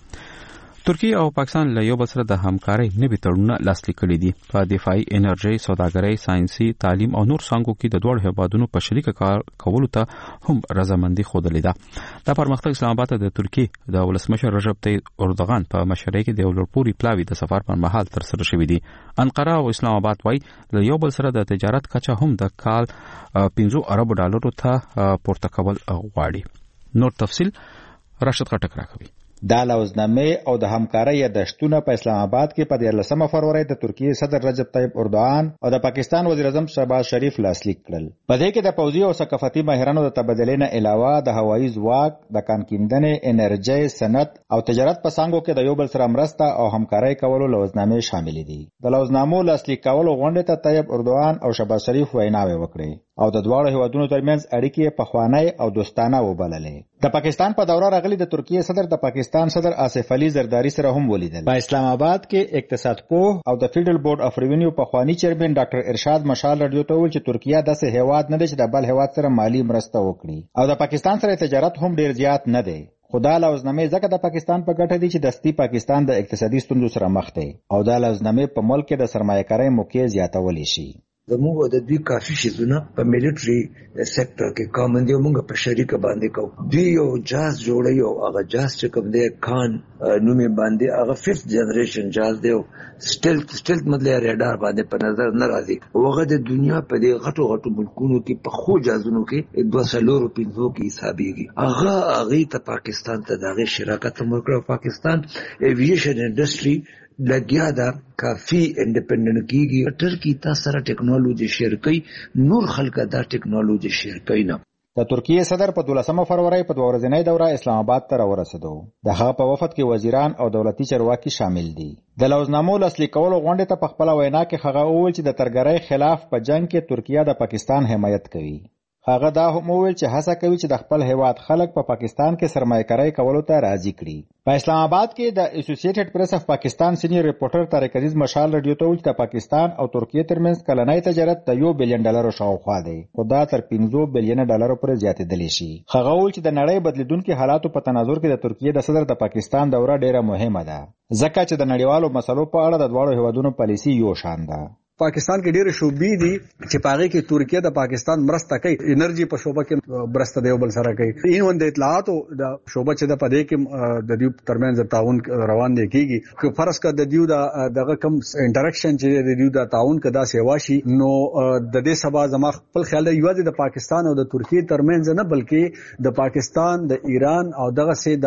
ترکیه او پاکستان له یو بل سره د همکارۍ نوي تړونونه لاسلیک کړي دي. په دفاعي، انرژي، سوداګرۍ، ساينسي، تعلیم او نور څانګو کې د دوه هیوادونو په شریک کار کولو ته هم رضامندي خوده لیده. دا پرمختګ اسلام آباد د ترکیه د ولسمشر رجب طیب اردوغان په مشرۍ کې د ولورپوري پلاوی د سفر پر مهال تر سره شوې دي. انقره او اسلام آباد وايي له یو بل سره د تجارت کچه هم د کال پنځه ارب ډالرو ته پورته کول غواړي. نور تفصيل راشد خټک راکوي. دا لوزنامه او د همکارۍ یادښتونه په اسلام آباد کې په دیارلسمه فروری د ترکیه صدر رجب طیب اردوغان او د پاکستان وزیر اعظم شهباز شریف لاسلیک کړل. په دې کې د پوځي او ثقافتي ماهرانو د تبادلې نه علاوه د هوایي ځواک، د کانکیندنې، انرژي، صنعت او تجارت په څانګو کې د یو بل سره مرسته او همکارۍ کولو لوزنامې شامل دي. د لوزنامو لاسلیک کولو غونډې ته طیب اردوغان او شهباز شریف ویناوې وکړې او د دواړو هیوادونو ترمنځ اړیکې په خوانی او دوستانه وبللې. د پاکستان په دوره راغلي د ترکیه صدر د پاکستان صدر آصف علي زرداری سره هم ولیدل. په اسلام آباد کې اقتصاد پوه او د فیډرل بورډ اف ریونیو په خوانی چیرمن ډاکټر ارشاد مشال رادیو ته ویل چې ترکیه داسې هیواد نه دی چې د بل هیواد سره مالی مرسته وکړي او د پاکستان سره تجارت هم ډیر زیات نه دی. خدا لوزنامه ځکه د پاکستان په ګټه دي چې دستی پاکستان د اقتصادي ستونزو سره مخ دی او دا لوزنامه په ملک کې د سرمایه‌کارۍ موقع زیاتولی شي. زموږ د دوی کافي شیزونه په میلیټري سېکټر کې کامن دی، موږ په شریک باندې کوو. دوی یو جاز جوړي او هغه جاز چې کوم دی کان نومې باندې هغه ففت جنریشن جاز دی او سټیلت سټیلت مطلب ریډار باندې په نظر نه راځي. هغه د دنیا په دې غټو غټو ملکونو کې په خو جازونو کې دوه سلور پنځو کې حسابيږي. هغه هغه ته پاکستان ته دغه شراکت وکړ. پاکستان ایوییشن انډستری لګیا دا کافی انډیپندنت کیږي. ټرکی تاسو سره ټیکنالوژي شیر کوي، نور خلک دا ټیکنالوژي شیر کوي نه. د ترکیه صدر په دولسمه فروری په دوه ورځنۍ دوره اسلام آباد ته راورسېدو. د هغه په وفد کې وزیران او دولتي چارواکي شامل دي. د لوزنامو لاسلیک کولو غونډې ته په خپل وینا کې هغه وویل چې د ترګرۍ خلاف په جنگ کې ترکیه د پاکستان حمایت کوي. هغه دا هم وویل چې هڅه کوي چې د خپل هیواد خلک په پاکستان کې سرمایه‌کاري کولو ته راضي کړي. په اسلام آباد کې د اسوسییټډ پریس اف پاکستان سینیئر ریپورټر طارق عزیز مشال رادیو ته ویل چې پاکستان او ترکیه ترمنځ کلنۍ تجارت د یو بلین ډالر شاوخوا دی، خو دا تر پنځه بلین ډالر پورې زیاتېدلی شي. هغه ویل چې د نړۍ بدلیدونکو حالاتو په تناظر کې د ترکیه د صدر د پاکستان دوره ډیره مهمه ده، ځکه چې د نړیوالو مسلو په اړه د دواړو هیوادونو پالیسي یو شان ده. پاکستان کې ډېر شوبې دي چې پاره کې ترکیه د پاکستان مرسته کوي، انرژي په شوبه کې مرسته دی بل سره کوي. این وند اطلاعات د شوبه چې د پدې کې د دې ترمنځ تعاون روان دی کیږي. که فرض کړه د دې دغه کم انټریکشن چې د دې د تعاون کدا سیوا شي، نو د دې سبا زما خپل خیال دی یوازې د پاکستان او د ترکیه ترمنځ نه بلکې د پاکستان د ایران او دغه سي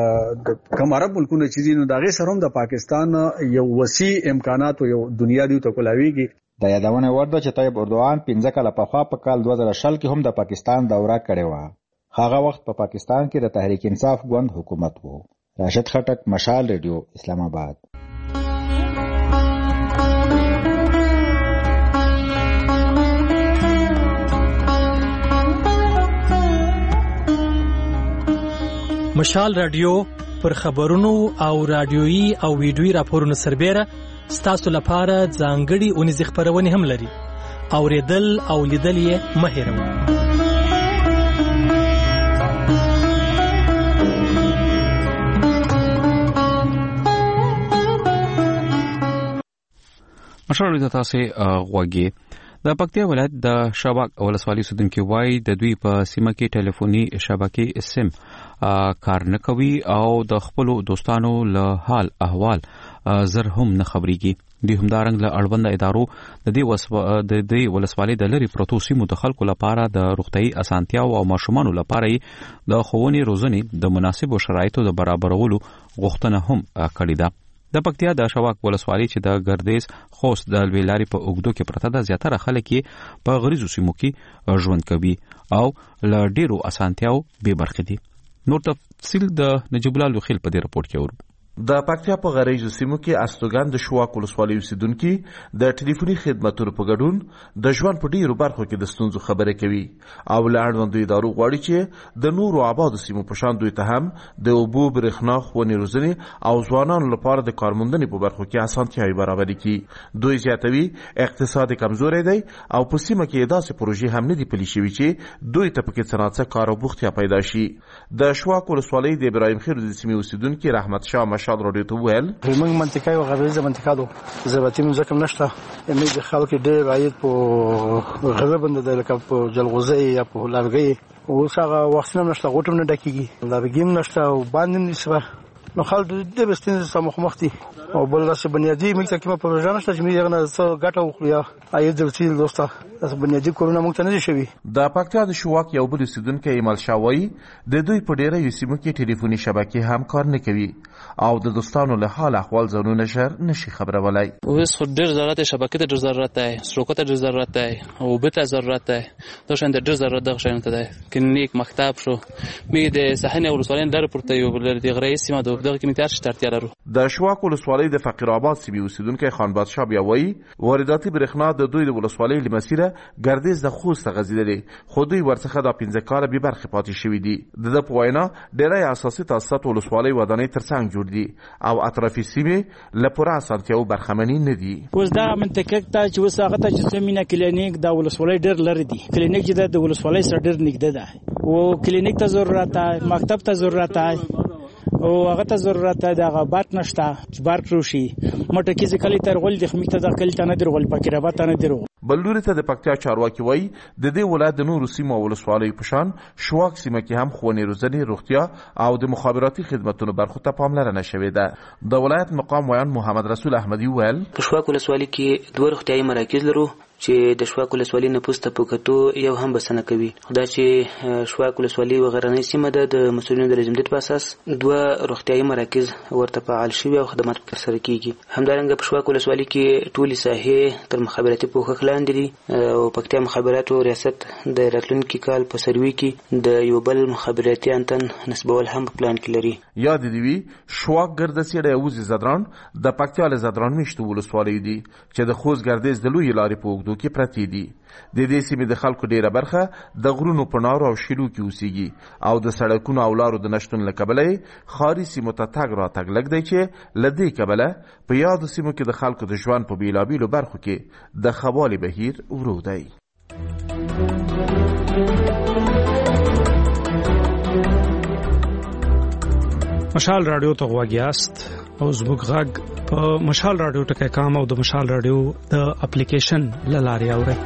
د کوم عرب ملکونو چې نو دغه سره هم د پاکستان یو وسیع امکانات او یو دنیا دی ته کولاویږي. د یادونه ورده چې طیب اردوغان پنځه کاله پخوا په کال دوه زره شل کې هم د پاکستان دوره کړې و. هغه وخت په پا پاکستان کې د تحریک انصاف ګوند حکومت وو. راشد خټک، مشال ریډیو، اسلام آباد. مشال رادیو پر خبرونو او رادیويي او ویډیويي راپورونو سربېره ستاسو لپاره ځانګړي اونیزې خپرونې هم لري. اوریدل او لیدل یې مه هېروئ. مشال د تاسو غوږی د پکتیا ولایت د شاباک ولسوالۍ اوسیدونکو وایي د دوی په سیمه کې ټلیفوني شبکې سیم کار نه کوي او د خپل دوستانو له حال احوال زر هم نه خبريږي. دوی همدارنګ له اړوند ادارو د دې د دې ولسوالۍ د لری پروتو سیمو د خلکو لپاره د روغتي اسانتیاو او ماشومانو لپاره د ښوونې روزنې د مناسبو شرایطو د برابرولو غوښتنه هم کړې ده. د پکتیا د شواک ولسوالۍ چې د ګردیز خوست د ویلاري په اوګدو کې پرته ده، زیاتره خلک په غریزو سیمو کې ژوند کوي او له ډیرو اسانتیاو بې برخې دي. نور تفصیل د نجیب الله لوخیل په دې رپورت کې اورو. د پکتیا په غریزو سیمو کې استوګان د شواک ولسوالۍ اوسیدونکو د ټلیفوني خدماتو په ګډون د ژوند په ډیرو برخو کې د ستونزو خبرې کوي او لاړوند ادارو غواړي چې د نورو آباد سیمو په شان دوی ته هم د اوبو، برېښنا، ښوونې روزنې او ځوانانو لپاره د کارموندنې په برخو کې اسانتیاوې برابرې کړي. دوی زیاتوي اقتصاد کمزوري دی او په سیمه کې داسې پروژې هم نه دي پلي شوي چې دوی ته پکې صنعت کار او بوختیا پیدا شي. د شواک ولسوالۍ د ابراهیم خیر د سیمې اوسیدونکو رحمت شاه مشال رادیو ته ویل موږ منطقه او غریزه منطقه دو زباتی موږ کوم نشته امید خلک ډېر عاید په غریب بند د لکه په جلغوزي یا په لارګي او څنګه وخت نه نشته غوټم نه ډکیږي لارګي نشته او باندې نشته نو خلک د بستین سم مخمختي او بل راس بنیادی ملک کې په پروژه نشته چې موږ نه څه ګټه وکړو عاید د وسیل دوسته تاسو بنیادی کورونه موږ ته نه شوي. د پکتیا د شواک یو بل اوسیدونکو ایمل شاوی د دوی په ډیره سیمو کې ټلیفوني شبکې هم کار نه کوي او د دوستانو له حال احوال ځانونه شر نشي خبرولای. اوس خو ډیر ضرورت شبکې ته ډیر ضرورت دی، سروکته ډیر ضرورت دی او به ته ضرورت دی. دا شان د ډیر ضرورت د شان ته دی کلینیک مکتب شو می د صحنه ولسوالۍ در پورته یو بل د غریس سیمه د دغه کې میتر شترتیا لرو. د شواک ولسوالۍ د فقیر آباد سیمې اوسیدونکو خان بادشاه بیا وایي وارداتي برېښنا د دوی د ولسوالۍ لمسیره ګردیز د خوست غزیدلې خو دوی ورڅخه د پنځه کاله به برخه پاتې شوې دي. د په وینا ډېرای اساسي تاسیسات ولسوالۍ ودانۍ ترڅنګ جوړ دي او اطرافي سیمې له پوره اسانتیاو برخمنې نه دي. اوس دا منطقه ته چې اوس هغه ته چې سیمینه کلینیک د ولسوالۍ ډېر لري دي. کلینیک چې د ولسوالۍ سره ډېر نږدې ده او کلینیک ته ضرورت ده، مکتب ته ضرورت ده او هغه ته ضرورت ده. هغه بات نشته چې بار کروشي مټه کې ځکه تر غول د خمیته د کلی ته نه درغول پکې رابطه نه درغول. بلوري ته د پکتیا چارواکي وایي د دې ولایت د نورو سیمو ولسوالۍ په شان شواک سیمه کې هم ښوونې روزنې، روغتیا او د مخابراتي خدماتو برخو ته پاملرنه شوې ده. د ولایت مقام ویان محمد رسول احمدي ویل په شواک ولسوالۍ کې دوه روغتیايي مراکز لرو چې د شواک ولسوالۍ نه پوسټ په کتو یو هم بسنه کوي. دا چې شواک ولسوالۍ وغیرنۍ سیمه ده د مسؤلینو د رجمدت په اساس دوه روغتیايي مراکز ورته فعال شوي او خدمات تر سره کیږي. همدارنګه په شواک ولسوالۍ کې ټولې ساحې تر مخابراتي پوښښ لاندې دي او پکتیا مخابراتو ریاست د راتلونکي کال په سروي کې د یو بل مخابراتي انتن نسبول هم پلان کې لري. یاد دی وی شواک ګردسیړه یوزي زدران د پکتیا له زدران میشته ولسوالۍ دي چې د خوست ګردیز د لوی لارې په اوږدو کې پرتی دي. د دې سیمې د خلکو ډیره برخه د غرونو په نارو او شیلو کې اوسېږي او د سړکونو او لارو د نشتون له کبله خاري سیمو ته تګ راتګ لږ دی چې له دې کبله په یادو سیمو کې د خلکو د ژوند په بیلابیلو برخو کې د خوالې بهیر ورو دی. مشال رادیو ته غواګیاست او زموږ غږ په مشال رادیو ټکی کام او د مشال رادیو د اپلیکیشن لارې اورئ.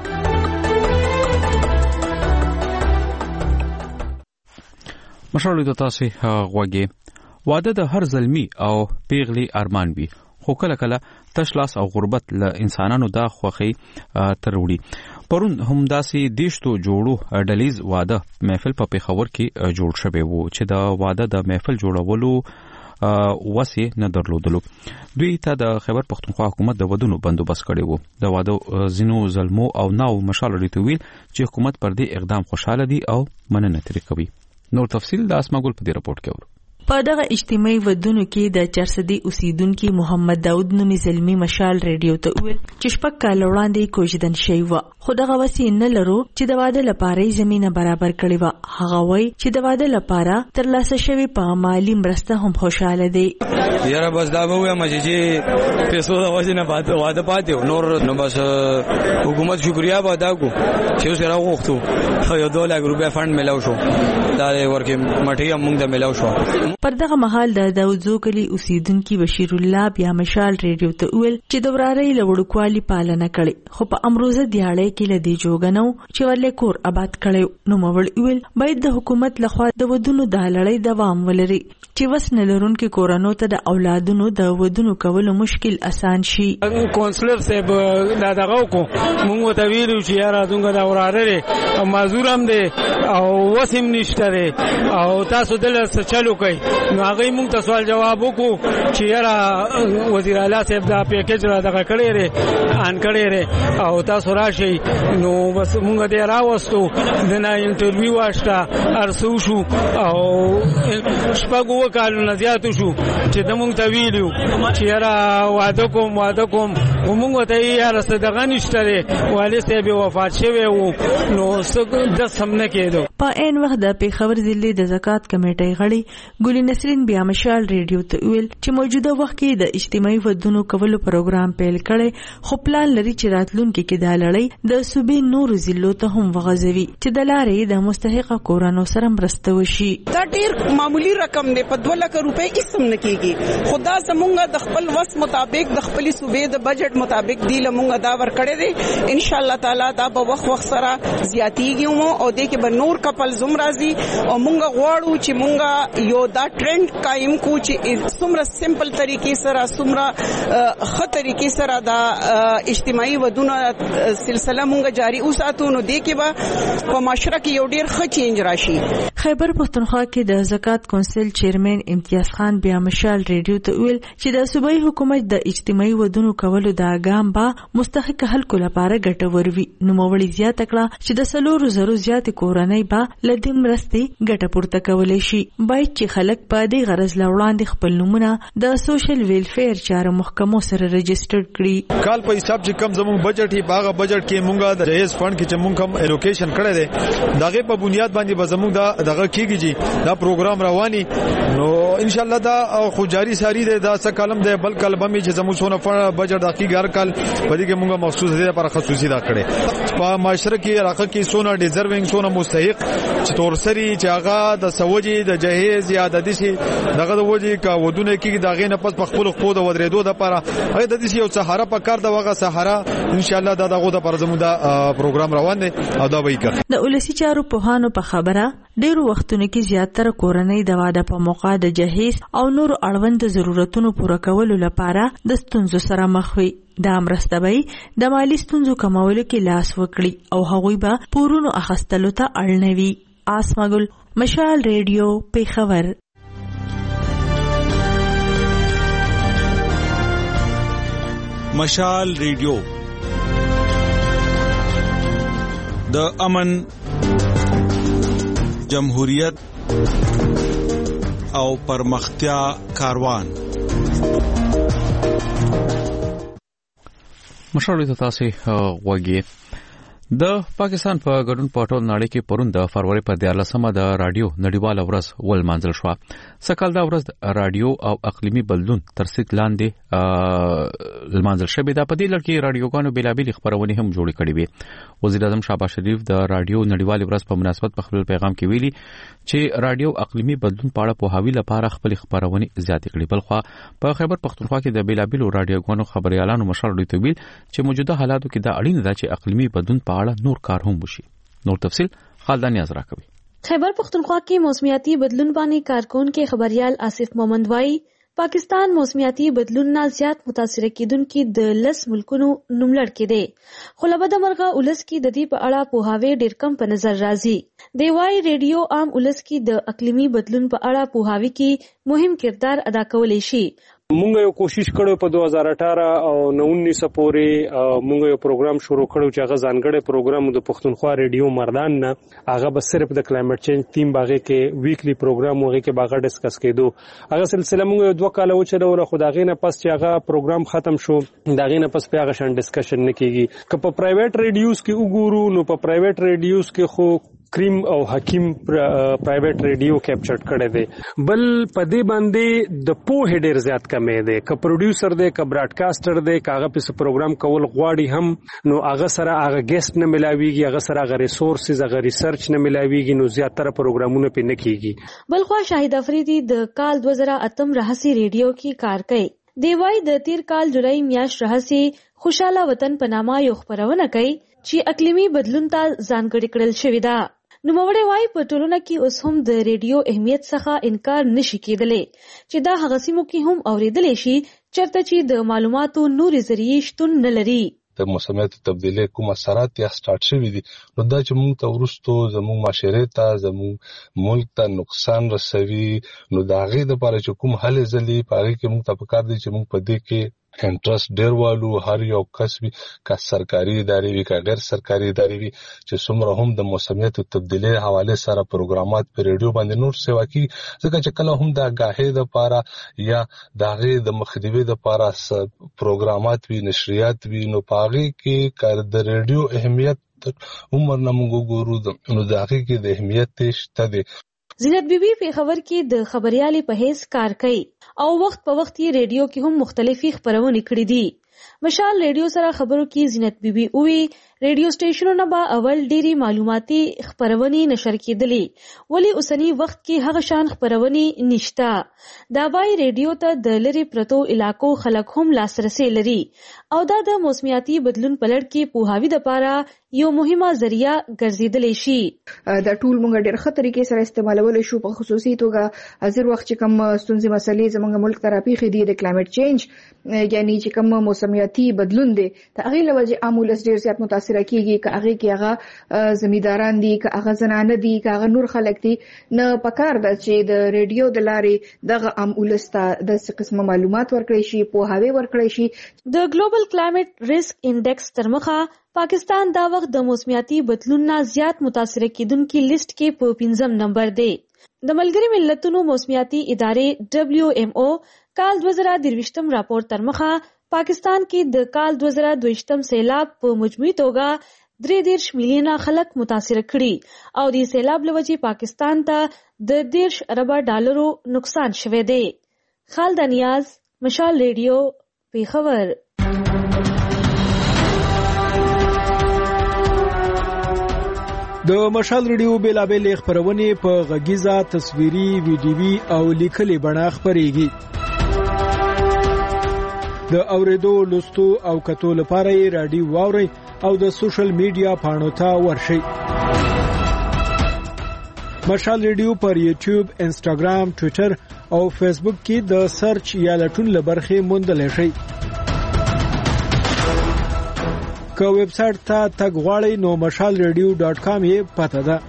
مشال رادیو تاسو غواګي واده د هر زلمی او پیغلی ارمان وي خو کله کله تشلاس او غربت له انسانانو دا خوخي تروړي. پرون همداسي دیشتو جوړو ډلیز واده محفل په پیښور کې جوړ شوی وو چې دا واده د محفل جوړولو وسه نه درلودلو. دوی ته د خیبر پختونخوا حکومت د ودونو بندوبست کړی وو. د واده زینو ظلمو او ناو مشال لري چې حکومت پر دې اقدام خوشاله دي او مننه ترې کوي. نور تفصیل د اسماګل په دې رپورت کې ورو. په دغه اجتماعي ودونو کې د چرسدي اوسیدونکو محمد داود نومي زلمی مشال ریډیو ته ویل چې شپږ کال وړاندې کوژدن شوی و، خو دغه وسې نه لرو چې د واده لپاره زمينه برابر کړې و. هغه وایي چې د واده لپاره ترلاسه شوی په مالی مرسته هم خوشاله دی. یاره بس دا به وایم چې پیسو د وجه نه پاتې واده پاتې نور نو بس حکومت شکریا به ادا کو چې اوس راغوښتو یو دوه لک روپیا فند ملاو شو دا ورکه مټي موږ ته ملاو شو. پر دغه مهال د داوودزو کلی اوسیدونکو بشیر الله بیا مشال ریډیو ته ویل چې د ورارۍ لوړکوالي پالنه کړي، خو په امروزه دیاړې کې لدی جوګنو چې ورلې کور آباد کړي. نو مول ویل باید د حکومت لخوا د ودونو د لړۍ دوام ولري چې وسنه لرونکو کورانو ته د اولادونو د ودونو کولو مشکل اسان شي. کونسلر صاحب دا دغه کو موږ ته ویلو چې یاره څنګه دا وراره او معذور هم دي او وسیم نشته او تاسو دلته چلو کوي. نو هغه موږ ته سوال جواب وکړو چې یاره وزیر اعلی صاحب دا پیکیج را دغه کړی لري ان کړی لري او تاسو راشي. نو بس موږ دې راوستو دنا انټرویو واشته ارسو شو او شپږ وکالو زیات شو چې د موږ ته ویلو چې یاره واده کوم واده کوم و موږ ته یې یاره صدقه نشته لري والي صاحب وفات شوی وو نو څه د سم نه کېدو. په عین وخت د پیښور ضلع د زکات کمیټې غړي ګل نسرین بیا مشال ریډیو ته ویل چې موجوده وخت کې د اجتماعي ودونو کولو پروګرام پیل کړي، خو پلان لري چې راتلونکي کې د لړۍ د صوبې نورو ضلعو ته هم وغځوي چې د لارې د مستحقه کورانو سره مرسته وشي. دا ډیر معمولی رقم دی، په دوه لک روپۍ هیڅ نه کیږي، خو دا زمونږ د خپل وس مطابق د خپل صوبې د بجټ مطابق دی لمونږ دا ورکړی دی. ان شاء الله تعالی دا به وخت وخت سره زیاتیږي مو او د کې به نور کپل زم راځي او مونږ غواړو چې مونږ یو دا ټرند قائم کو چې څومره سمپل طریقې سره څومره ښه طریقې سره دا اجتماعي ودونه سلسله مونږ جاری وساتو نو دې کې به په معاشره کې یو ډیر ښه چینج راشي. خیبر پښتونخوا کې د زکات کونسل چیرمن امتیاز خان بیا مشال ریډیو ته ویل چې د صوبایي حکومت د اجتماعي ودونو کولو د ګام با مستحق خلکو لپاره ګټور وي. نو موړي زیات کړه چې د سلورو زرو زیات کورنۍ با لدیم رستي ګټه پورته کولای شي. باید چې خلک په دې غرض لوړاندې خپل نمونه د سوشل ویلفیر چارو محکمو سره رجسټر کړي. کال په حساب چې کم زموږ بجټ یې باغه بجټ کې مونږه د جهیز فند کې چې مونږ هم الوکیشن کړی دی دغه په بنیاد باندې به زموږ دا دغه کیږي دا پروګرام رواني. نو ان شاء الله دا خو جاری ساری دی دا څه کلم دی بل کلم می چې زموږ سونه فند بجټ دقیق هر کال په دې کې مونږه مخصوص دی پر خصوصي دا کړي. په معاشره کې راخه کې سونه ډیزروینګ سونه مستحق چې تورسري چې هغه د سوجي د جهیز یا د دې دغه د وجه کا ودونه کې دغه نه پس په خپل خو د ودرېدو د لپاره هغه د دې یو سهارا په کار د وغه سهارا ان شاء الله دا دغه د پر زموږ دا پروګرام روان دی او دا به کوي. د ولسی چارو په هانو په خبره ډیرو وختونو کې زیاتره کورنۍ د واده په موقع د جهیز او نور اړوند ضرورتونو پوره کولو لپاره د ستونزو سره مخ وي. دا مرسته به د مالی ستونزو کمولو کې لاس وکړي او هغوی به پورونو اخستلو ته اړ نه وي. آسمګل مشال ریډیو پیښور. مشال ریډیو د امن، جمهوریت او پرمختیا کاروان. مشال ته تاسو غوږی د پاکستان په ګډون په ټول نړۍ کې پرون د فروری په دیارلسمه د رادیو نړیواله ورځ ولمانځل شو. سکهال دا ورځ رادیو او اقلیمي بدلون تر څنګ لاندې لمانځل شوې ده. په دې لړ کې رادیوګانو بیلابېل خبرونه هم جوړې کړې وي. وزیر اعظم شهباز شریف د رادیو نړیواله ورځ په مناسبت په خپل پیغام کې ویلي چې رادیو اقلیمي بدلون په اړه پوهاوی لپاره خپل خبرونه زیاتې کړې. بلخو په خیبر پښتونخوا کې د بیلابېل رادیوګانو خبريالانو مشر دوی ته ویل چې موجوده حالاتو کې دا اړین ده چې اقلیمي بدلون په نور کار هم وشي. نور تفصيل خالد نیاز راکوي. خیبر پختونخوا کې موسمیاتي بدلون باندې کارکون کې خبريال آصف مومند وایي پاکستان موسمیاتي بدلون نه زیات متاثر کیدونکو د لس ملکونو نوملړ کې دی، خو لبد مرغه ولس کې د دې په اړه پوهاوی ډیر کم په نظر راځي. دی وايي ریډیو عام ولس کې د اقلیمي بدلون په اړه پوهاوی کې مهم کردار ادا کولی شي. مونږ یو کوشش کړو په دوه هزار اټھارہ او انیس پورې مونږ یو پروګرام شروع کړو چې هغه ځانګړی پروګرام د پښتونخوا ریډیو مردان نه هغه به صرف د کلایمټ چینج تیم باغې کې ویکلی پروګرام وغه کې باغه ډسکس کېدو. هغه سلسله مونږ دوه کال و چې دا خدای نه پس چې هغه پروګرام ختم شو دا غینه پس په هغه شان ډسکشن نه کیږي. که په پرایویټ ریډیوز کې وګورو نو په پرایویټ ریډیوز کې خو کریم او حکیم پرایویټ ریډیو کیپچر کړی دی. بل په دې باندې د پوهې ډېر زیات کمې دی. که پروډوسر دی که براډکاسټر دی که هغه پس پروګرام کول غواړي هم نو هغه سره هغه ګیسټ نه ملاویږي هغه سره هغه ریسورسز هغه ریسرچ نه ملاویږي نو زیاتره پروګرامونه پې نه کیږي. بلخوا شاهد افریدي د کال دوه زره اتم راهسي ریډیو کې کار کوي. دی وايي د تیر کال جولای میاشت راهسي خوشاله وطن په نامه یو خبرونه کوي چې اقلیمي بدلون ته ځانګړې کړل شوې ده. نوموړی وايي په ټولنه کې اوس هم د ریډیو اهمیت څخه انکار نشي کېدلی چې دا هغه سیمو کې هم اوریدلی شي چېرته چې د معلوماتو نورې ذریعې شتون نه لري. د موسمیاتو تبدیلی کوم اثرات یا سٹارټ شوي دي نو دا چې موږ ته وروستو زموږ معاشرې ته زموږ ملک ته نقصان رسوي نو د هغې دپاره چې کوم هلې ځلې په هغې کې موږ ته پکار دی چې موږ په دې کې انټرست ډیر والو. هر یو کس وي که سرکاري ادارې وي که غیر سرکاري ادارې وي چې څومره هم د موسمیاتو تبدیلی حواله سره پروګرامات په ریډیو باندې نور سیوا کی ځکه چې کله هم د آګاهۍ دپاره یا د هغې د مخنیوي دپاره پروګرامات وي نشریات وي نو په هغې کې که د ریډیو اهمیت عمر نه موږ وګورو نو د هغې کې د اهمیت شته دی. زینت بیبي پیښور کې د خبريالې په حیث کار کوي او وخت په وخت یې ریډیو کې هم مختلفي خبرونه کړې دي. مشال ریډیو سره خبرو کې زینت بیبي وی ریډیو سټیشنونه به اول ډيري معلوماتي خبرونه نشر کېدلې ولی اوسنی وخت کې هغه شان خبرونه نشته. دا وايي ریډیو ته د لری پرتو علاقو خلک هم لاسرسي لري او دا د موسمیاتي بدلون په لړ کې پوهاوی د پاره یو مهمه ذریعہ ګرځیدلی شي. دا ټول موږ ډېر ښه طریقې سره استعمالول شو په خصوصي توګه ازر وخت چې کوم ستونزې مسلې زموږ ملک ته راپېښې دي د کلایمټ چینج یعنی چې کوم موسمیاتي بدلون دی د هغې له وجې عام ولس ډېر زیات متاثره کېږي که هغې کې هغه زمینداران دي که هغه زنانه دي که هغه نور خلک دي نه پکار ده چې د ریډیو د لارې دغه عام ولس ته داسې قسمه معلومات ورکړی شي پوهاوی ورکړی شي. د ګلوبل کلایمټ ریسک انډیکس تر مخه پاکستان دا وخت د موسمیاتي بدلون نه زیات متاثر کیدونکو لیست کې په پنځم نمبر دی. د ملګري ملتونو موسمیاتي ادارې دبليو ام او کال دوه زره درویشتم راپور تر مخه پاکستان کې د کال دوه زره دویشتم سیلاب په مجموعي توګه درې دیرش میلیونه خلک متاثر کړي او د سیلاب لوجې پاکستان ته د دیرش اربه ډالرو نقصان شوه دی. خالد نیاز مشال ریډیو پیښور. د مشال ریډیو بیلابېل خبرونه په غږیزه تصویري ویډیوي او لیکلي بڼه خبريږي. د اوریدو لوستو او کتو لپاره یې رادیو واوري او د سوشل میډیا پاڼو ته ورشي. مشال ریډیو پر یوټیوب، انسټاګرام، ټوئیټر او فیسبوک کې د سرچ یا لټون لبرخه موندل شي. که ویب سټ ته تګ غواړئ نو مشال ریډیو ډاټ کام یې پته ده.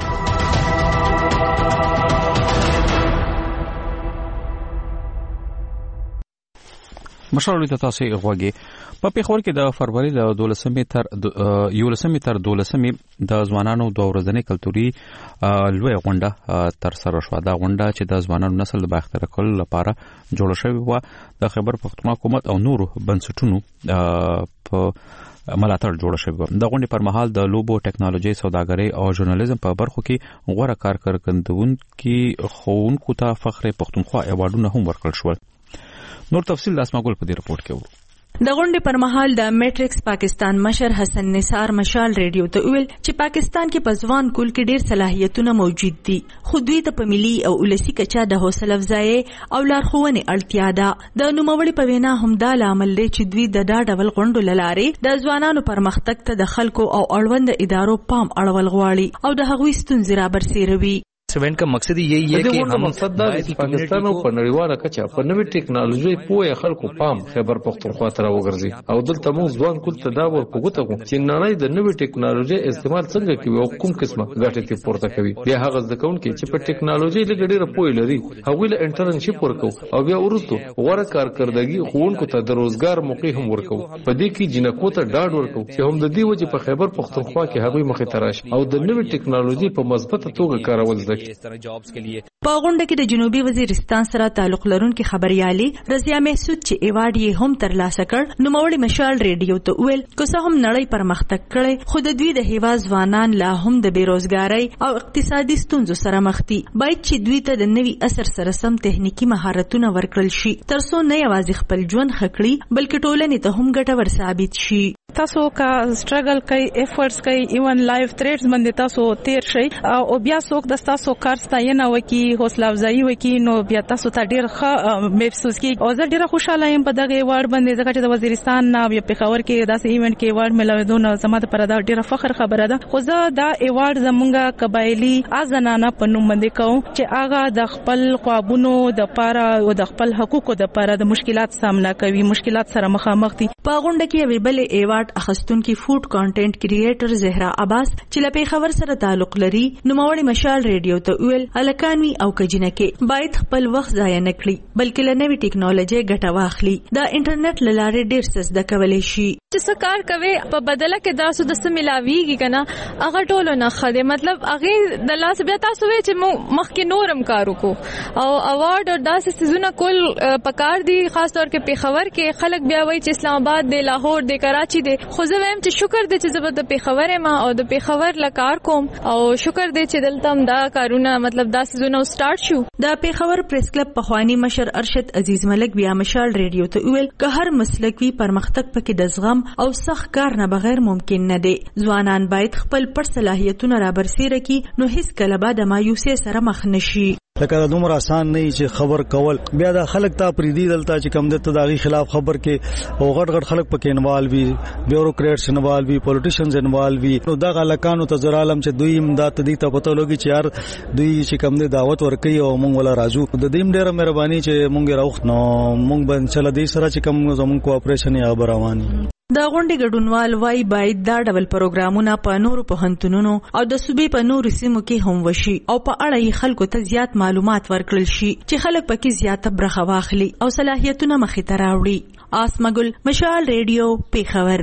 مشال ریډیو تاسو غوږی په پیښور کې د فروری د دولسمې تر یولسمې تر دولسمې د ځوانانو دوه ورځنۍ کلتوري لوی غونډه تر سره شو. دا غونډه چې د ځوانانو نسل د باختر کول لپاره جوړه شوې و د خیبر پښتونخوا حکومت او نورو بنسټونو په ملاتړ جوړه شوې و. د غونډې پر مهال د لوبو، ټکنالوژي، سوداګرۍ او ژورنالیزم په برخو کې غوره کار کړونکو خوونکو ته فخر پښتونخوا ایوارډونه هم ورکړل شول. نور تفصیل د اسماء ګل په دې رپورت کې ورو. د غونډې پر مهال د میټرکس پاکستان مشر حسن نثار مشال ریډیو ته ویل چې پاکستان کې په ځوان کول کې ډېر صلاحیتونه موجود دي خو دوی ته په ملي او ولسی کچا د حوصله افزای او لارښوونې اړتیا ده. د نوموړي په وینا هم دا لامل دی چې دوی د دا ډول غونډو لارې د ځوانانو پرمختګ ته د خلکو او اړوند ادارو پام اړول غواړي او د هغوی ستونزې را برسېروي. इवेंट का मकसद यही है कि हम मकसद دا چې پاکستان او په نړیواله کچه په نوې ټیکنالوژي پوهه خلکو پام خیبر پختونخوا ته راوګرځي او دلته موږ ځوان کول تداور کوته کو چې نړۍ د نوې ټیکنالوژي استعمال څنګه کوي او کوم قسمه ګټه تی پورته کوي بیا هغه ځکون کې چې په ټیکنالوژي لګ ډیره پوهه لري هغه له انټرنشپ ورکو او بیا ورته غوړه کارکردګي خوونکو ته د روزګار موقع هم ورکو په دې کې جنکو ته ډاډ ورکو چې هم د دې وجه په خیبر پختونخوا کې هغه مخې تراش او د نوې ټیکنالوژي په مثبت توګه کارول زده په غونډه کې د جنوبي وزیرستان سره تعلق لرونکي خبريالي رضیا محسود چې ایوارډ یې هم ترلاسه کړ نو مولي مشال ریډیو ته ویل که څه هم نړۍ پرمختګ کړي خو د دوی د هیوا ځوانان لا هم د بیروزګاری او اقتصادي ستونزو سره مخ دي باید چې دوی ته د نوي عصر سره سم تخنیکی مهارتونه ورکړل شي ترڅو نه یوازې خپل ژوند ښه کړي بلکې ټولنې ته هم ګټور ثابت شي. تاسو کا سټرګل کوي ایفورټس کوي ایون لایف تھریټس باندې تاسو تیر شي او بیا څوک د تاسو کار ستاینه وکي حوصله افزایی وکي نو بیا تاسو ته ډیر ښه محسوس کی او زه ډیره خوشاله یم په دغه ایوارډ باندې ځکه چې د وزیرستان نه بیا پېښور کې داسې ایونت کې ایوارډ ملویدونه زموږ لپاره دا ډیره فخر خبره ده خو زه دا ایوارډ زمونږه قبایلی ازنانه په نوم باندې کوم چې هغه د خپل خوابونو د پاره او د خپل حقوقو د پاره د مشکلات سامنا کوي مشکلات سره مخامخ دي. په غونډه کې یو بل ایوارډ اخستونکي فود کانټینټ کریئیټر زهرا عباس چې له پیښور سره تعلق لري نوموړي مشال ریډیو ته ویل الکانوي او کجنکه باید خپل وخت ضایع نه کړي بلکې له نوې ټیکنالوژي ګټه واخلي دا انټرنیټ لاره ډیر څه زده کولای شي چې څه کار کوي په بدله کې تاسو د څه ملاويږي کنه هغه ټولو نه خده مطلب هغه د لاس بیا تاسو وی چې مخکې نورم کار وکړو او اوارډ او داسې سيزونه کول پکار دي خاص طور کې پیښور کې خلک بیا وایي چې اسلام آباد دی لاهور دی کراچي دی خو زه وایم چې شکر دې چې زه د پیښور ما او د پیښور لکار کوم او شکر دې چې دلته دا کارونه مطلب دا سيزونه سٹارټ شو. د پیښور پریس کلب په خوانی مشر ارشد عزیز ملک بیا مشال ریډیو ته ویل که هر مسلک وی پرمختګ پکې د زغم او سخت کار نه بغیر ممکن نه دی ځوانان باید خپل پر صلاحیتونه را برسېره کړي نو هیڅ کله به د مایوسۍ سره مخ نشي. لکه دومره آسان نه چې خبر کول بیا د خلک ته پریدي دلته چې کم د تداغي خلاف خبر کې او غټ غټ خلک پکې انوالو وي بیوروکریټس انوالو وي پولیټیشنز انوالو وي نو دا غلکانو ته زرالم چې دوی امداد دي ته پته لګي چې یار دوی چې کم د دعوت ورکي او مونږ ولا راځو د دې ډیره مهرباني چې مونږ راوخت نو مونږ به انشاءالله دې سره چې کم زموږ کوآپریشن یا برابرانی. د غونډې ګډونوال وايي باید دا ډول پروګرامونه په نورو پوهنتونونو او د صوبې په نورو سیمو کې هم وشي او په اړه یې خلکو ته زیات معلومات ورکړل شي چې خلک پکې زیاته برخه واخلي او صلاحیتونه مخې ته راوړي. آسمګل مشال ریډیو پیښور.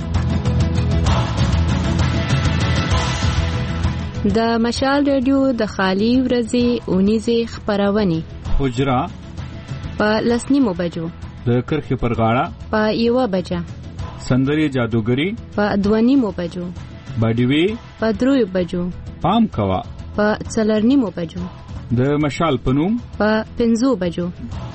د مشال ریډیو د خالی ورځې اونیزه خبرونه حجرا په لسنیمو بجو د کرخې پر غاړه په یوه بجه سندري جادوګری په دوانیمو بجو باډوي په دریو بجو پام کوا په څلورنیمو بجو د مشال پنوم په پنځو بجو.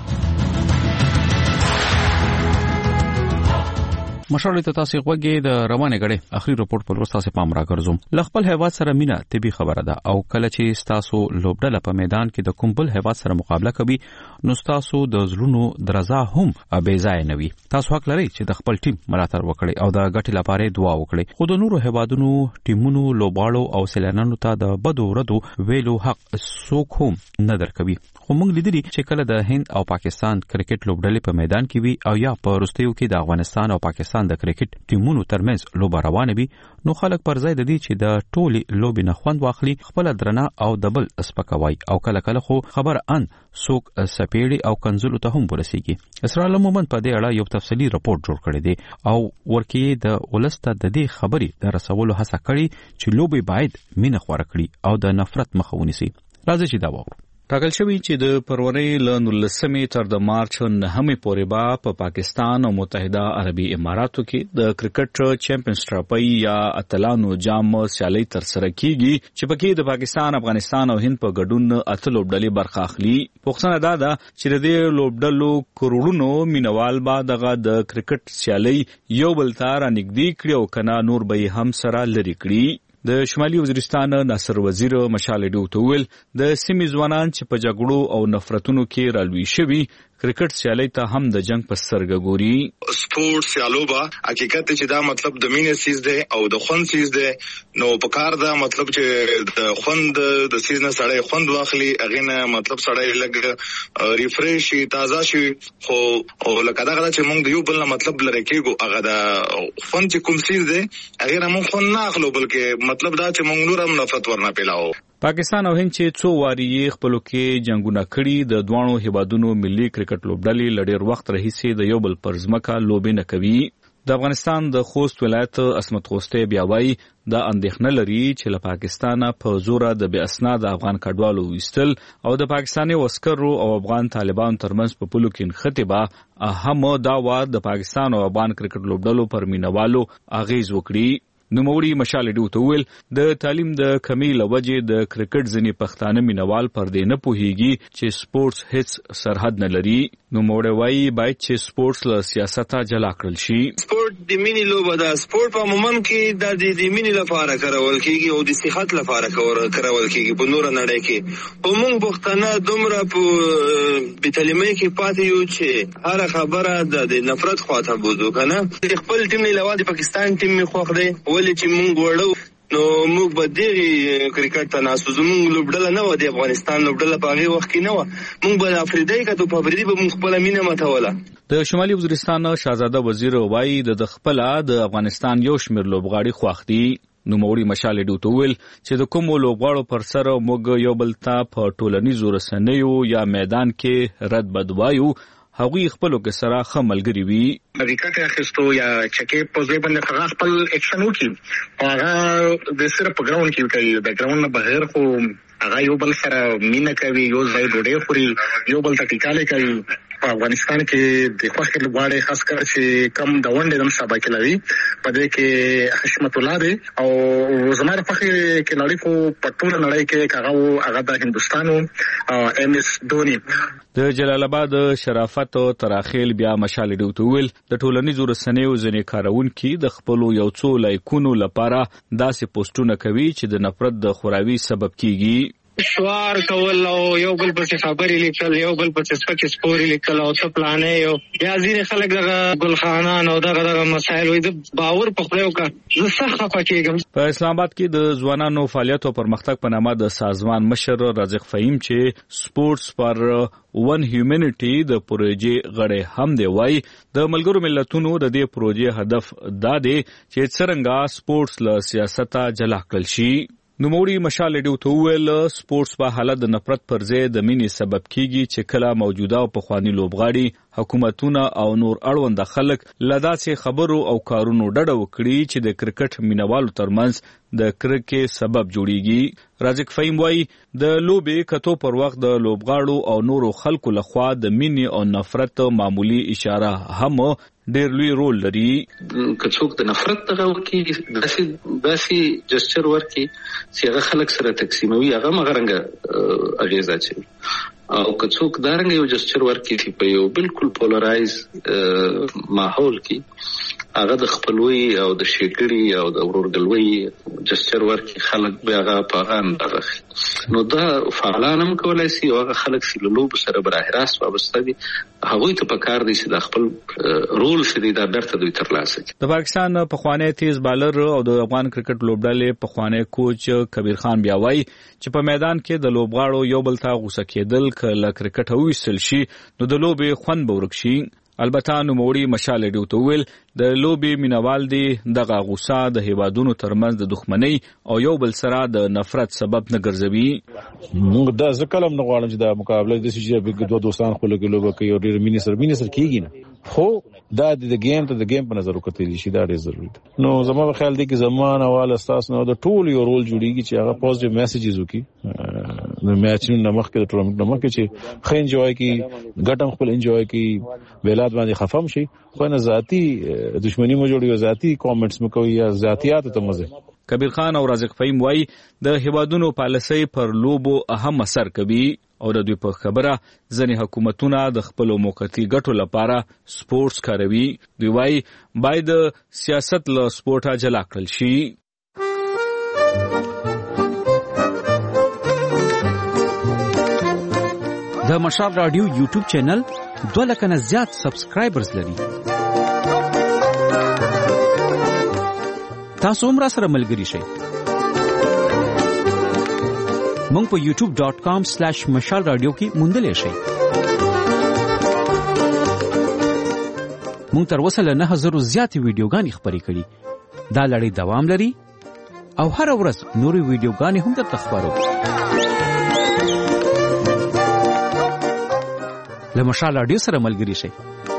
مشال ته تاسو غوږی د روانه غړي اخري رپورت پر وستا سه پام را ګرځوم. لخپل هیواد سره مینا طبي خبره ده او کله چې تاسو لوبډله په میدان کې د کومبل هیواد سره مقابله کوي نو تاسو د زلونو درزا هم بے ځای نه وي. تاسو حق لرئ چې د خپل ټیم ملاتړ وکړئ او د ګټې لپاره دعا وکړئ خو د نورو هیوادونو ټیمونو لوباړو او سیلانانو ته د بدو ردو ویلو حق څوک هم نه درکوي. خو موږ لیدلي چې کله د هند او پاکستان کرکټ لوبډلې په میدان کې وي او یا په وروستیو کې د افغانستان او پاکستان د کرکټ ټیمونو ترمنځ لوبه روانه وي نو خلک پر ځای د دې چې د ټولي لوبې نه خوند واخلي خپل درنه او دبل اسپکوي او کله کله خو خبر ان څوک سپېړي او کنزلو ته هم ورسیږي. اسرائیل مومن په دې اړه یو تفصیلی رپورت جوړ کړی دی او ورکې د ولسته د دې خبرې د رسولو هڅه کړې چې لوبې باید مینه خور کړي او د نفرت مخه ونیسي. راځي چې دا وګورو. ټاکل شوی چې د فروری ل نولسمې تر د مارچ نهمې پورې به په پاکستان او متحده عربي اماراتو کې د کرکټ چیمپیونز ټرافي یا اتلانو جام سیالي تر سره کیږي چې پکې د پاکستان، افغانستان او هند په ګډون اته لوبډلې برخه اخلي. پوښتنه دا ده چې د دې لوبډلو کروڑونو مینوال به دغه د کرکټ سیالي یو بل ته رانږدې کړي او کنه نور به هم سره لري کړي. د شمالي وزیرستان ناصر وزیر مشال ډیو ته ویل د سیمې ځوانان چې په جګړو او نفرتونو کې رالوي شوي کرکټ سیالي ته هم د جنگ په سترګه ګوري. سپورت سیالو با حقیقت چې دا مطلب د مینې سیز دی او د خوند سیز دی، نو په کار دا مطلب چې د خوند د سیز نه سړی خوند واخلي، هغه نه مطلب سړی لګ ریفریش شي، تازه شي. خو او لکه دا غواړي چې موږ د یو بل مطلب لري کېږو، هغه دا خوند چې کوم سیز دی هغه نه موږ خوند نه اخلو، بلکې مطلب دا چې موږ نور هم نفرت ورنه پیلاو. پاکستان او هند چې څو واری خپلو کې جنگونه کړي، د دوانو هیوادونو ملي کرکټ لوبډلې لډیر وخت راهیسې د یو بل پر ځمکه لوبې نه کوي. د افغانستان د خوست ولایت عصمت خوستی بیا وایي دا اندېښنه لري چې له پاکستانه په زوره د بې اسناده افغان کډوالو ویستل او د پاکستاني عسکرو او افغان طالبانو ترمنځ په پولو کې نښتې به هم دا وار د پاکستان او افغان کرکټ لوبډلو پر مینوالو اغیز وکړي. نوموړي مشال ډیو ته ویل د تعلیم د کمی لوجې د کرکټ ځینې پښتانه مینوال پر دې نه پوهیږي چې سپورتس هیڅ سرحد نه لري. نوموړي وایي باید چې سپورتس له سیاسته جلا کړل شي. سپورت د مینې لوبه ده. سپورت په عموما کې د د مینې لپاره کارول کیږي او د صحت لپاره کارول کیږي په نور نړۍ کې. په موږ پښتانه دومره په بې تعلیمۍ کې پاتې یو چې هر خبره د نفرت خواته بوزو کنه. خپل ټیم نه علاوه د پاکستان ټیم می خوښ دی، ولې چې موږ وړو نو موږ به دغه کرکټ ته ناسو زموږ لوبډله نه و، د افغانستان لوبډله په هغه وخت کې نه و، موږ به افریدای کته په افریدي به موږ خپل مینه متوله. د شمالي وزیرستان شاهزاده وزیر وایي د خپل د افغانستان یو شمیر لوبغاړي خوښ دي. نوموړي مشال ډیو ته ویل چې د کومو لوبغاړو پر سر موږ یو بل ته په ټولنیزو رسنیو یا میدان کې رد بد وایو، هغوی خپلو کې سره ښه ملګري وي. وکټ اخیستو یا چکې په ځای باندې هغه خپل اکشن وکړي، هغه د صرف په ګراوند کې کوي، د ګراوند نه بهر خو هغه یو بل سره مینه کوي، یو ځای ډوډۍ خوري، یو بل ته ټیکاله کوي. په افغانستان کې د خوښ لوبغاړي خاص کر چې کم د ونډې د مسابقې لري په دې کې حشمت الله دی او زماره فخر کې لري خو په ټول نړۍ کې هغه هغه د هندستان او ام اس دونی. د جلال آباد شرافت تراخیل بیا مشال ډیو ته ویل د ټولنیزو رسنیو ځینې کارونکي د خپلو یو څو لایکونو لپاره داسې پوسټونه کوي چې د نفرت د خوراوي سبب کیږي. شوار کول او یو بل په خبرې لیکل، یو بل په سپکې سپوري لیکل او څه پلانې یو یا ځینې خلک دغه ګلخانان او دغه دغه مسایل وي د باور په خپل وکړه. زه سخت خفه کېږم. په اسلام آباد کې د ځوانانو فعالیت او پرمختګ په نامه د سازمان مشر رازق فهیم چې سپورتس پر ون هیومنټي د پروژې غړی هم دی وایي د ملګرو ملتونو د دې پروژې هدف دا دی چې څرنګه سپورتس له سیاسته جلا کړل شي. نوموړي مشال ډیو ته ویل سپورتس په حالت د نفرت پر ځای د مینې سبب کیږي چې کله موجوده او پخوانی لوبغاړي، حکومتونه او نور اړوند خلک له داسې خبرو او کارونو ډډه وکړي چې د کرکټ مینوالو ترمنځ د کرکې سبب جوړیږي. رازق فهیم وایي د لوبې کتو پر وخت د لوبغاړو او نورو خلکو لخوا د مینې او نفرت معمولی اشاره هم ډېر لوی رول لري. که څوک د نفرت دغه وکړي داسې داسې جسچر ورکړي چې هغه خلک سره تقسیموي، هغه مغرنګه اغیزه اچوي. او که څوک دارنګه یو جسچر ورکړي چې په یو بالکل پولرایز ماحول کې هغه د خپلوي او د شګړې او د ورورګلوي جسچر ورکړي، خلک به هغه په هغه اندازه نو دا فعالان هم کولای شي او هغه خلک چې له لوبو سره براه راست وابسته دي هغوی ته پکار دي چې د خپل رول سړي دا برته دوی ترلاسه کړي. د پاکستان پخوانی تیز بالر او د افغان کرکټ لوبډلې پخوانی کوچ کبیر خان بیا وایي چې په میدان کې د لوبغاړو یو بل ته غوسه کېدل کله کرکټ وویستل شي نو د لوبې خوند به ورک شي. البته نوموړي مشال ډیو ته ویل د لوبې مینوال دي دغه غوسه د هیوادونو ترمنځ د دښمنۍ او یو بل سره د نفرت سبب نه ګرځوي. موږ دا ځکه هم نه غواړم چې د مقابله د سې چې دوه دوستان خپل کې لوبه کوي او ډېر مینې سره مینې سره کېږي نه، خو دا د گیم ته د گیم په نظر وکتل شي، دا ډېر ضروري ده. نو زما په خیال دی چې زمانه والا اساس نو د ټول یو رول جوړیږي چې هغه پوزټیو میسیجز وکړي د میچونو نمخ کې د ټورنمنت نمخ کې چې خې انجوای کی ګټم خپل انجوای کی بیلات باندې خفم شي، خو نه ذاتی دښمنی مو جوړي، ذاتی کامنټس مو کوي یا ذاتيات ته مزه. کبیر خان او رازق فهیم وایي د هیوادونو پالیسۍ پر لوبو اهم اثر کوي او د دوی په خبره ځینې حکومتونه د خپلو موقتي ګټو لپاره سپورتس کاروي. دوی وایي باید سیاست له سپورټه جلا کړل شي. د مشال رادیو یوټیوب چینل دوه لک نه زیات سبسکرایبرز لري. تاسو هم را سره ملګري شئ. مونږ په یوټیوب ډاٹ کام سلیش مشال رادیو کې موندلې شئ. مونږ تر اوسه له نه هزارو زیاتې ویډیوګانې خپرې کړي. دا لړۍ دوام لري او هر ورځ نورې ویډیوګانې هم درته خپرو. له مشال رادیو سره ملګري شئ.